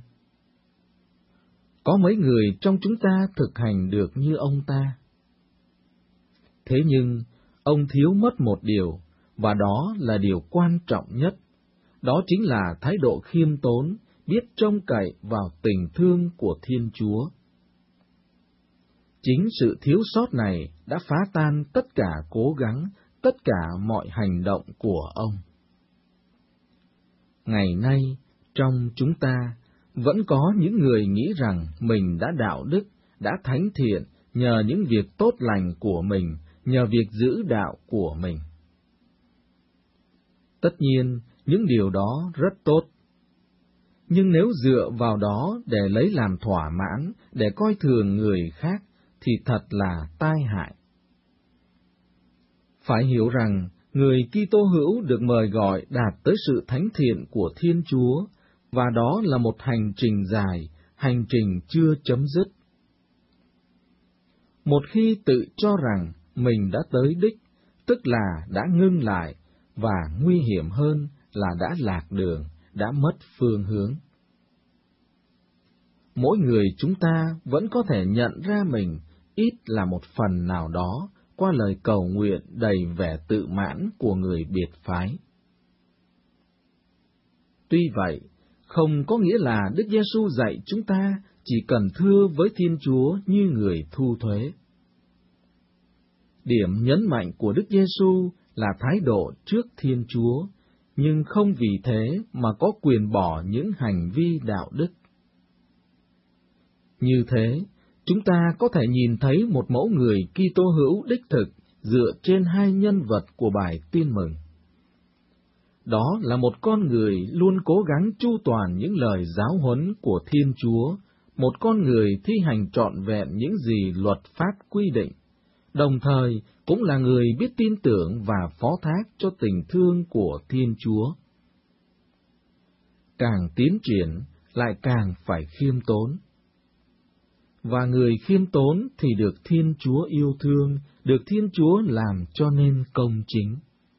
Có mấy người trong chúng ta thực hành được như ông ta. Thế nhưng, ông thiếu mất một điều, và đó là điều quan trọng nhất. Đó chính là thái độ khiêm tốn, biết trông cậy vào tình thương của Thiên Chúa. Chính sự thiếu sót này đã phá tan tất cả cố gắng, tất cả mọi hành động của ông. Ngày nay, trong chúng ta, vẫn có những người nghĩ rằng mình đã đạo đức, đã thánh thiện nhờ những việc tốt lành của mình, nhờ việc giữ đạo của mình. Tất nhiên, những điều đó rất tốt. Nhưng nếu dựa vào đó để lấy làm thỏa mãn, để coi thường người khác, thì thật là tai hại. Phải hiểu rằng, người Kitô hữu được mời gọi đạt tới sự thánh thiện của Thiên Chúa, và đó là một hành trình dài, hành trình chưa chấm dứt. Một khi tự cho rằng mình đã tới đích, tức là đã ngưng lại, và nguy hiểm hơn là đã lạc đường, đã mất phương hướng. Mỗi người chúng ta vẫn có thể nhận ra mình ít là một phần nào đó qua lời cầu nguyện đầy vẻ tự mãn của người biệt phái. Tuy vậy, không có nghĩa là Đức Giêsu dạy chúng ta chỉ cần thưa với Thiên Chúa như người thu thuế. Điểm nhấn mạnh của Đức Giêsu là thái độ trước Thiên Chúa, nhưng không vì thế mà có quyền bỏ những hành vi đạo đức. Như thế, chúng ta có thể nhìn thấy một mẫu người Kitô hữu đích thực dựa trên hai nhân vật của bài Tin Mừng. Đó là một con người luôn cố gắng chu toàn những lời giáo huấn của Thiên Chúa, một con người thi hành trọn vẹn những gì luật pháp quy định, đồng thời cũng là người biết tin tưởng và phó thác cho tình thương của Thiên Chúa. Càng tiến triển, lại càng phải khiêm tốn. Và người khiêm tốn thì được Thiên Chúa yêu thương, được Thiên Chúa làm cho nên công chính.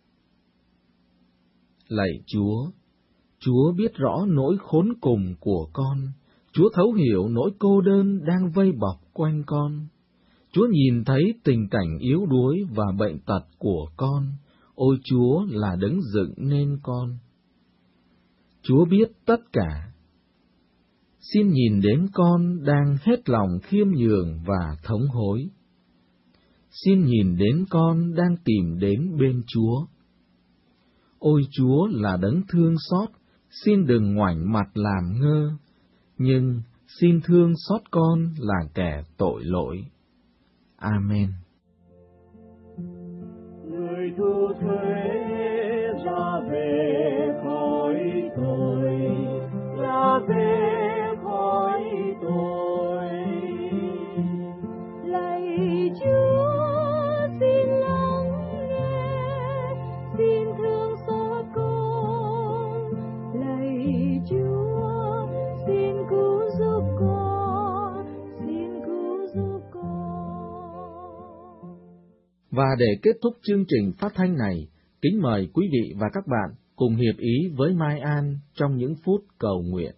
Lạy Chúa, Chúa biết rõ nỗi khốn cùng của con, Chúa thấu hiểu nỗi cô đơn đang vây bọc quanh con. Chúa nhìn thấy tình cảnh yếu đuối và bệnh tật của con, ôi Chúa là đấng dựng nên con. Chúa biết tất cả. Xin nhìn đến con đang hết lòng khiêm nhường và thống hối. Xin nhìn đến con đang tìm đến bên Chúa. Ôi Chúa là đấng thương xót, xin đừng ngoảnh mặt làm ngơ, nhưng xin thương xót con là kẻ tội lỗi. Amen. Người thu thuế ra về khỏi tội, ra về khỏi tội. Lạy Chúa, xin lắng nghe, xin thương xót con. Lạy Chúa, xin cứu giúp con, xin cứu giúp con. Và để kết thúc chương trình phát thanh này, kính mời quý vị và các bạn cùng hiệp ý với Mai An trong những phút cầu nguyện.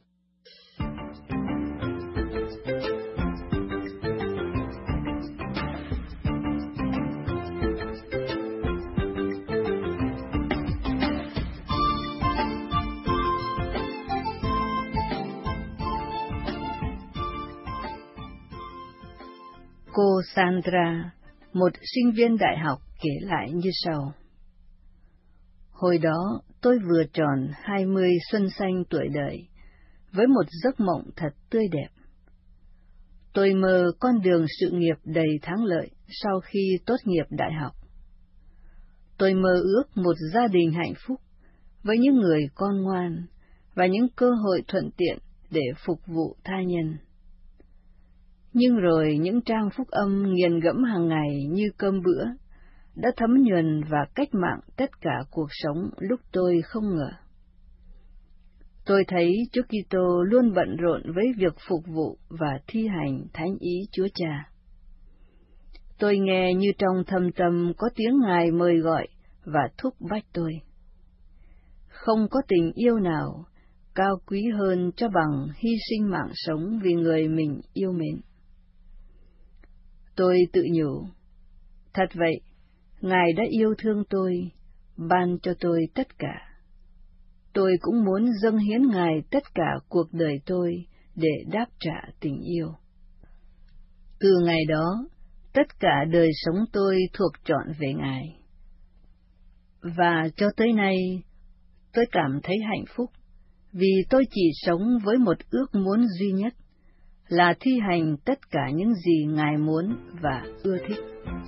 Cô Sandra, một sinh viên đại học, kể lại như sau. Hồi đó, tôi vừa tròn hai mươi xuân xanh tuổi đời, với một giấc mộng thật tươi đẹp. Tôi mơ con đường sự nghiệp đầy thắng lợi sau khi tốt nghiệp đại học. Tôi mơ ước một gia đình hạnh phúc, với những người con ngoan, và những cơ hội thuận tiện để phục vụ tha nhân. Nhưng rồi những trang phúc âm nghiền ngẫm hàng ngày như cơm bữa đã thấm nhuần và cách mạng tất cả cuộc sống lúc tôi không ngờ. Tôi thấy Chúa Kitô luôn bận rộn với việc phục vụ và thi hành thánh ý Chúa Cha. Tôi nghe như trong thâm tâm có tiếng Ngài mời gọi và thúc bách tôi. Không có tình yêu nào cao quý hơn cho bằng hy sinh mạng sống vì người mình yêu mến. Tôi tự nhủ, thật vậy, Ngài đã yêu thương tôi, ban cho tôi tất cả. Tôi cũng muốn dâng hiến Ngài tất cả cuộc đời tôi để đáp trả tình yêu. Từ ngày đó, tất cả đời sống tôi thuộc trọn về Ngài. Và cho tới nay, tôi cảm thấy hạnh phúc, vì tôi chỉ sống với một ước muốn duy nhất, là thi hành tất cả những gì Ngài muốn và ưa thích.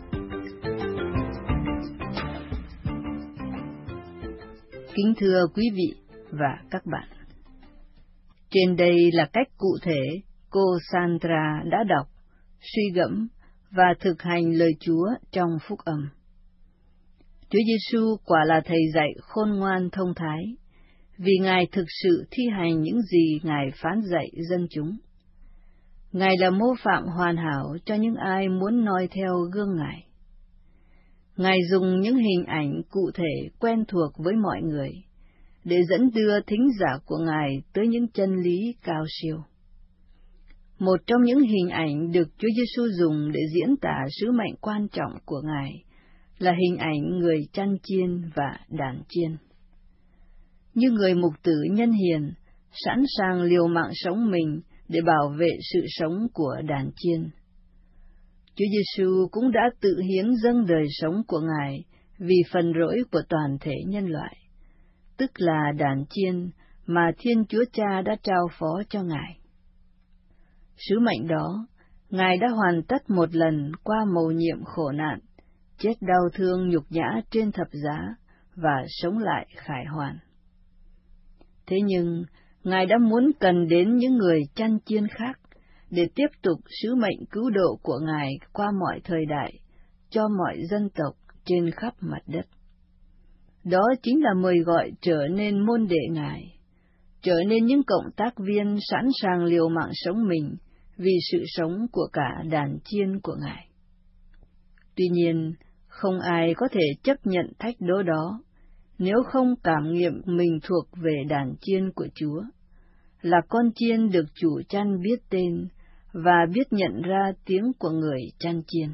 Kính thưa quý vị và các bạn, trên đây là cách cụ thể cô Sandra đã đọc, suy gẫm và thực hành lời Chúa trong phúc âm. Chúa Giêsu quả là thầy dạy khôn ngoan thông thái, vì Ngài thực sự thi hành những gì Ngài phán dạy dân chúng. Ngài là mô phạm hoàn hảo cho những ai muốn noi theo gương Ngài. Ngài dùng những hình ảnh cụ thể quen thuộc với mọi người, để dẫn đưa thính giả của Ngài tới những chân lý cao siêu. Một trong những hình ảnh được Chúa Giêsu dùng để diễn tả sứ mệnh quan trọng của Ngài là hình ảnh người chăn chiên và đàn chiên. Như người mục tử nhân hiền, sẵn sàng liều mạng sống mình để bảo vệ sự sống của đàn chiên. Chúa Giêsu cũng đã tự hiến dâng đời sống của Ngài vì phần lỗi của toàn thể nhân loại, tức là đàn chiên mà Thiên Chúa Cha đã trao phó cho Ngài. Sứ mệnh đó, Ngài đã hoàn tất một lần qua mầu nhiệm khổ nạn, chết đau thương nhục nhã trên thập giá và sống lại khải hoàn. Thế nhưng, Ngài đã muốn cần đến những người chăn chiên khác để tiếp tục sứ mệnh cứu độ của Ngài qua mọi thời đại, cho mọi dân tộc trên khắp mặt đất. Đó chính là mời gọi trở nên môn đệ Ngài, trở nên những cộng tác viên sẵn sàng liều mạng sống mình vì sự sống của cả đàn chiên của Ngài. Tuy nhiên, không ai có thể chấp nhận thách đố đó nếu không cảm nghiệm mình thuộc về đàn chiên của Chúa, là con chiên được chủ chăn biết tên và biết nhận ra tiếng của người chăn chiên.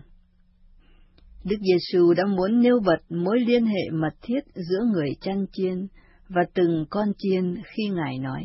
Đức Giêsu đã muốn nêu bật mối liên hệ mật thiết giữa người chăn chiên và từng con chiên khi Ngài nói: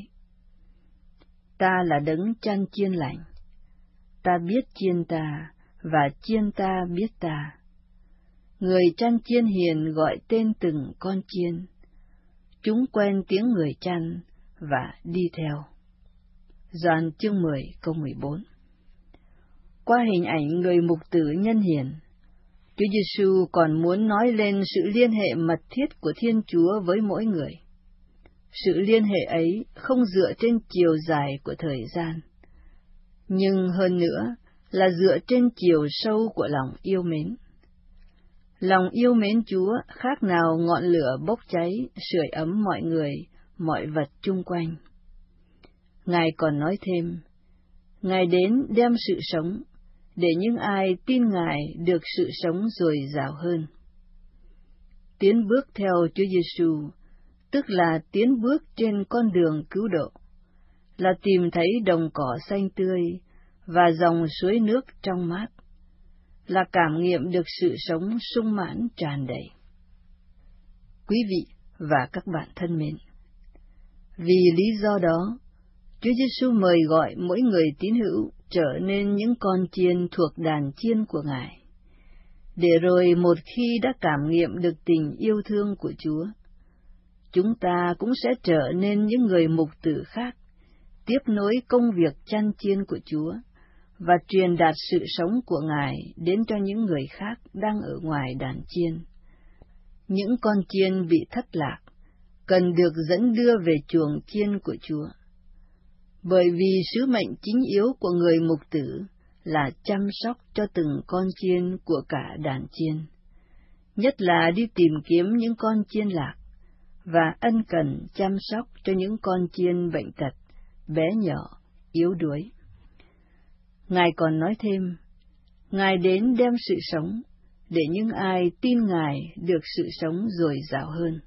Ta là đấng chăn chiên lành, ta biết chiên ta và chiên ta biết ta. Người chăn chiên hiền gọi tên từng con chiên, chúng quen tiếng người chăn và đi theo. Gioan chương mười câu mười bốn. Qua hình ảnh người mục tử nhân hiền, Chúa Giêsu còn muốn nói lên sự liên hệ mật thiết của Thiên Chúa với mỗi người. Sự liên hệ ấy không dựa trên chiều dài của thời gian, nhưng hơn nữa là dựa trên chiều sâu của lòng yêu mến. Lòng yêu mến Chúa khác nào ngọn lửa bốc cháy, sưởi ấm mọi người, mọi vật chung quanh. Ngài còn nói thêm, Ngài đến đem sự sống, để những ai tin Ngài được sự sống dồi dào hơn. Tiến bước theo Chúa Giêsu, tức là tiến bước trên con đường cứu độ, là tìm thấy đồng cỏ xanh tươi và dòng suối nước trong mát, là cảm nghiệm được sự sống sung mãn tràn đầy. Quý vị và các bạn thân mến, vì lý do đó, Chúa Giêsu mời gọi mỗi người tín hữu trở nên những con chiên thuộc đàn chiên của Ngài, để rồi một khi đã cảm nghiệm được tình yêu thương của Chúa, chúng ta cũng sẽ trở nên những người mục tử khác, tiếp nối công việc chăn chiên của Chúa và truyền đạt sự sống của Ngài đến cho những người khác đang ở ngoài đàn chiên. Những con chiên bị thất lạc, cần được dẫn đưa về chuồng chiên của Chúa. Bởi vì sứ mệnh chính yếu của người mục tử là chăm sóc cho từng con chiên của cả đàn chiên, nhất là đi tìm kiếm những con chiên lạc, và ân cần chăm sóc cho những con chiên bệnh tật, bé nhỏ, yếu đuối. Ngài còn nói thêm, Ngài đến đem sự sống, để những ai tin Ngài được sự sống dồi dào hơn.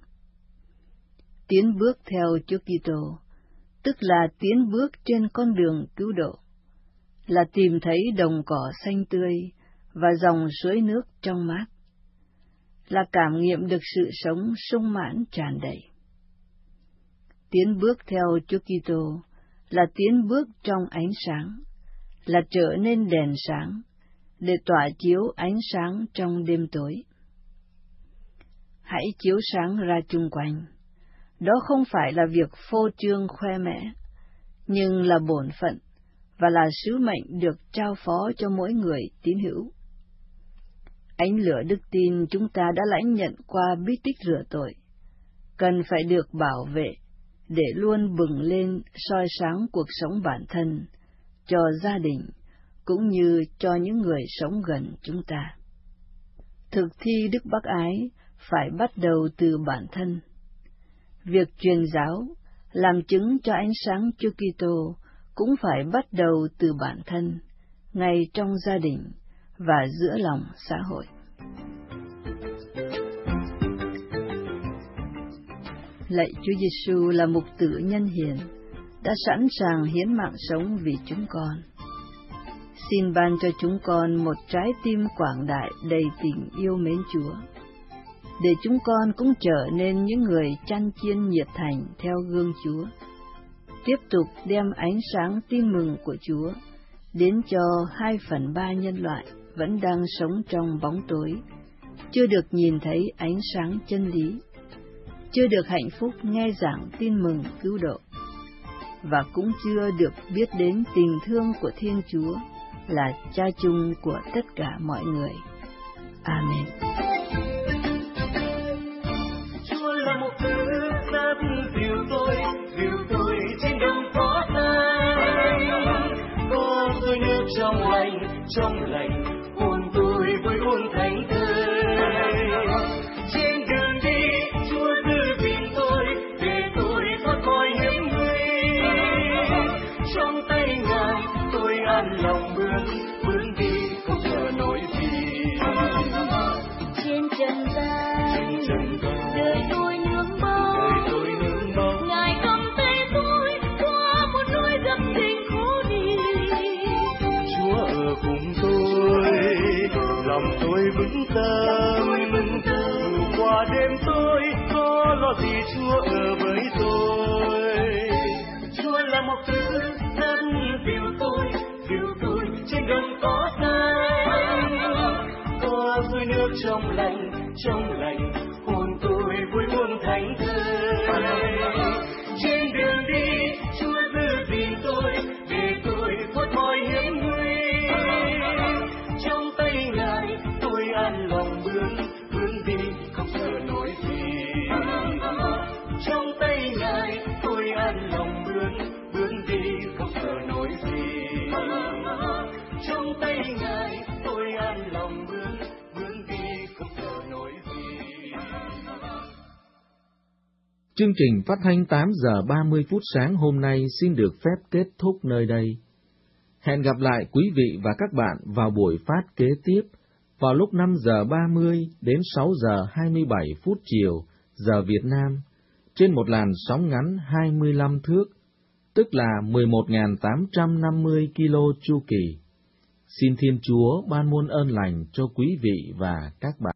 Tiến bước theo Chúa Kitô, tức là tiến bước trên con đường cứu độ, là tìm thấy đồng cỏ xanh tươi và dòng suối nước trong mát, là cảm nghiệm được sự sống sung mãn tràn đầy. Tiến bước theo Chúa Kitô là tiến bước trong ánh sáng, là trở nên đèn sáng, để tỏa chiếu ánh sáng trong đêm tối. Hãy chiếu sáng ra chung quanh. Đó không phải là việc phô trương khoe mẽ, nhưng là bổn phận và là sứ mệnh được trao phó cho mỗi người tín hữu. Ánh lửa đức tin chúng ta đã lãnh nhận qua bí tích rửa tội, cần phải được bảo vệ để luôn bừng lên soi sáng cuộc sống bản thân, cho gia đình, cũng như cho những người sống gần chúng ta. Thực thi đức bác ái phải bắt đầu từ bản thân. Việc truyền giáo, làm chứng cho ánh sáng Chúa Kitô cũng phải bắt đầu từ bản thân, ngay trong gia đình và giữa lòng xã hội. Lạy Chúa Giêsu là mục tử nhân hiền, đã sẵn sàng hiến mạng sống vì chúng con. Xin ban cho chúng con một trái tim quảng đại đầy tình yêu mến Chúa, để chúng con cũng trở nên những người chăn chiên nhiệt thành theo gương Chúa, tiếp tục đem ánh sáng tin mừng của Chúa đến cho hai phần ba nhân loại vẫn đang sống trong bóng tối, chưa được nhìn thấy ánh sáng chân lý, chưa được hạnh phúc nghe giảng tin mừng cứu độ. và cũng chưa được biết đến tình thương của Thiên Chúa là Cha chung của tất cả mọi người. Amen. Chúa là một thứ rất dìu tôi, dìu tôi trên đồng cỏ xanh, có suối nước trong lành, trong lành, hồn tôi vui hồn thánh thơi. Trên đường đi, Chúa giữ gìn tôi, để tôi thoát khỏi hiểm nguy. Trong tay Ngài, tôi an lòng bước, bước đi không sợ nỗi gì. Trên trần gian, đời tôi nương bóng, Ngài cầm tay tôi qua một nỗi dập tình khổ đi. Chúa ở cùng tôi, lòng tôi vững tâm, dù qua đêm tôi có lo gì Chúa ở với tôi. Chúa là một thứ rất dìu tôi, dìu tôi trên đồng cỏ xanh, có suối nước trong lành, trong lành, hồn tôi vui muôn thánh thơi. Trên đường đi, Chúa giữ gìn tôi, để tôi thoát mọi hiểm nguy. Trong tay Ngài, tôi an lòng bước, bước đi không sợ nỗi gì. Trong tay Ngài, tôi an lòng bước, bước đi không sợ nỗi gì. Trong tay Ngài, tôi an lòng bước, bước đi không sợ nỗi gì. Chương trình phát thanh tám giờ ba mươi phút sáng hôm nay xin được phép kết thúc nơi đây. Hẹn gặp lại quý vị và các bạn vào buổi phát kế tiếp vào lúc năm giờ ba mươi đến sáu giờ hai mươi bảy phút chiều giờ Việt Nam trên một làn sóng ngắn hai mươi lăm thước, tức là mười một nghìn tám trăm năm mươi ki lô chu kỳ. Xin Thiên Chúa ban muôn ơn lành cho quý vị và các bạn.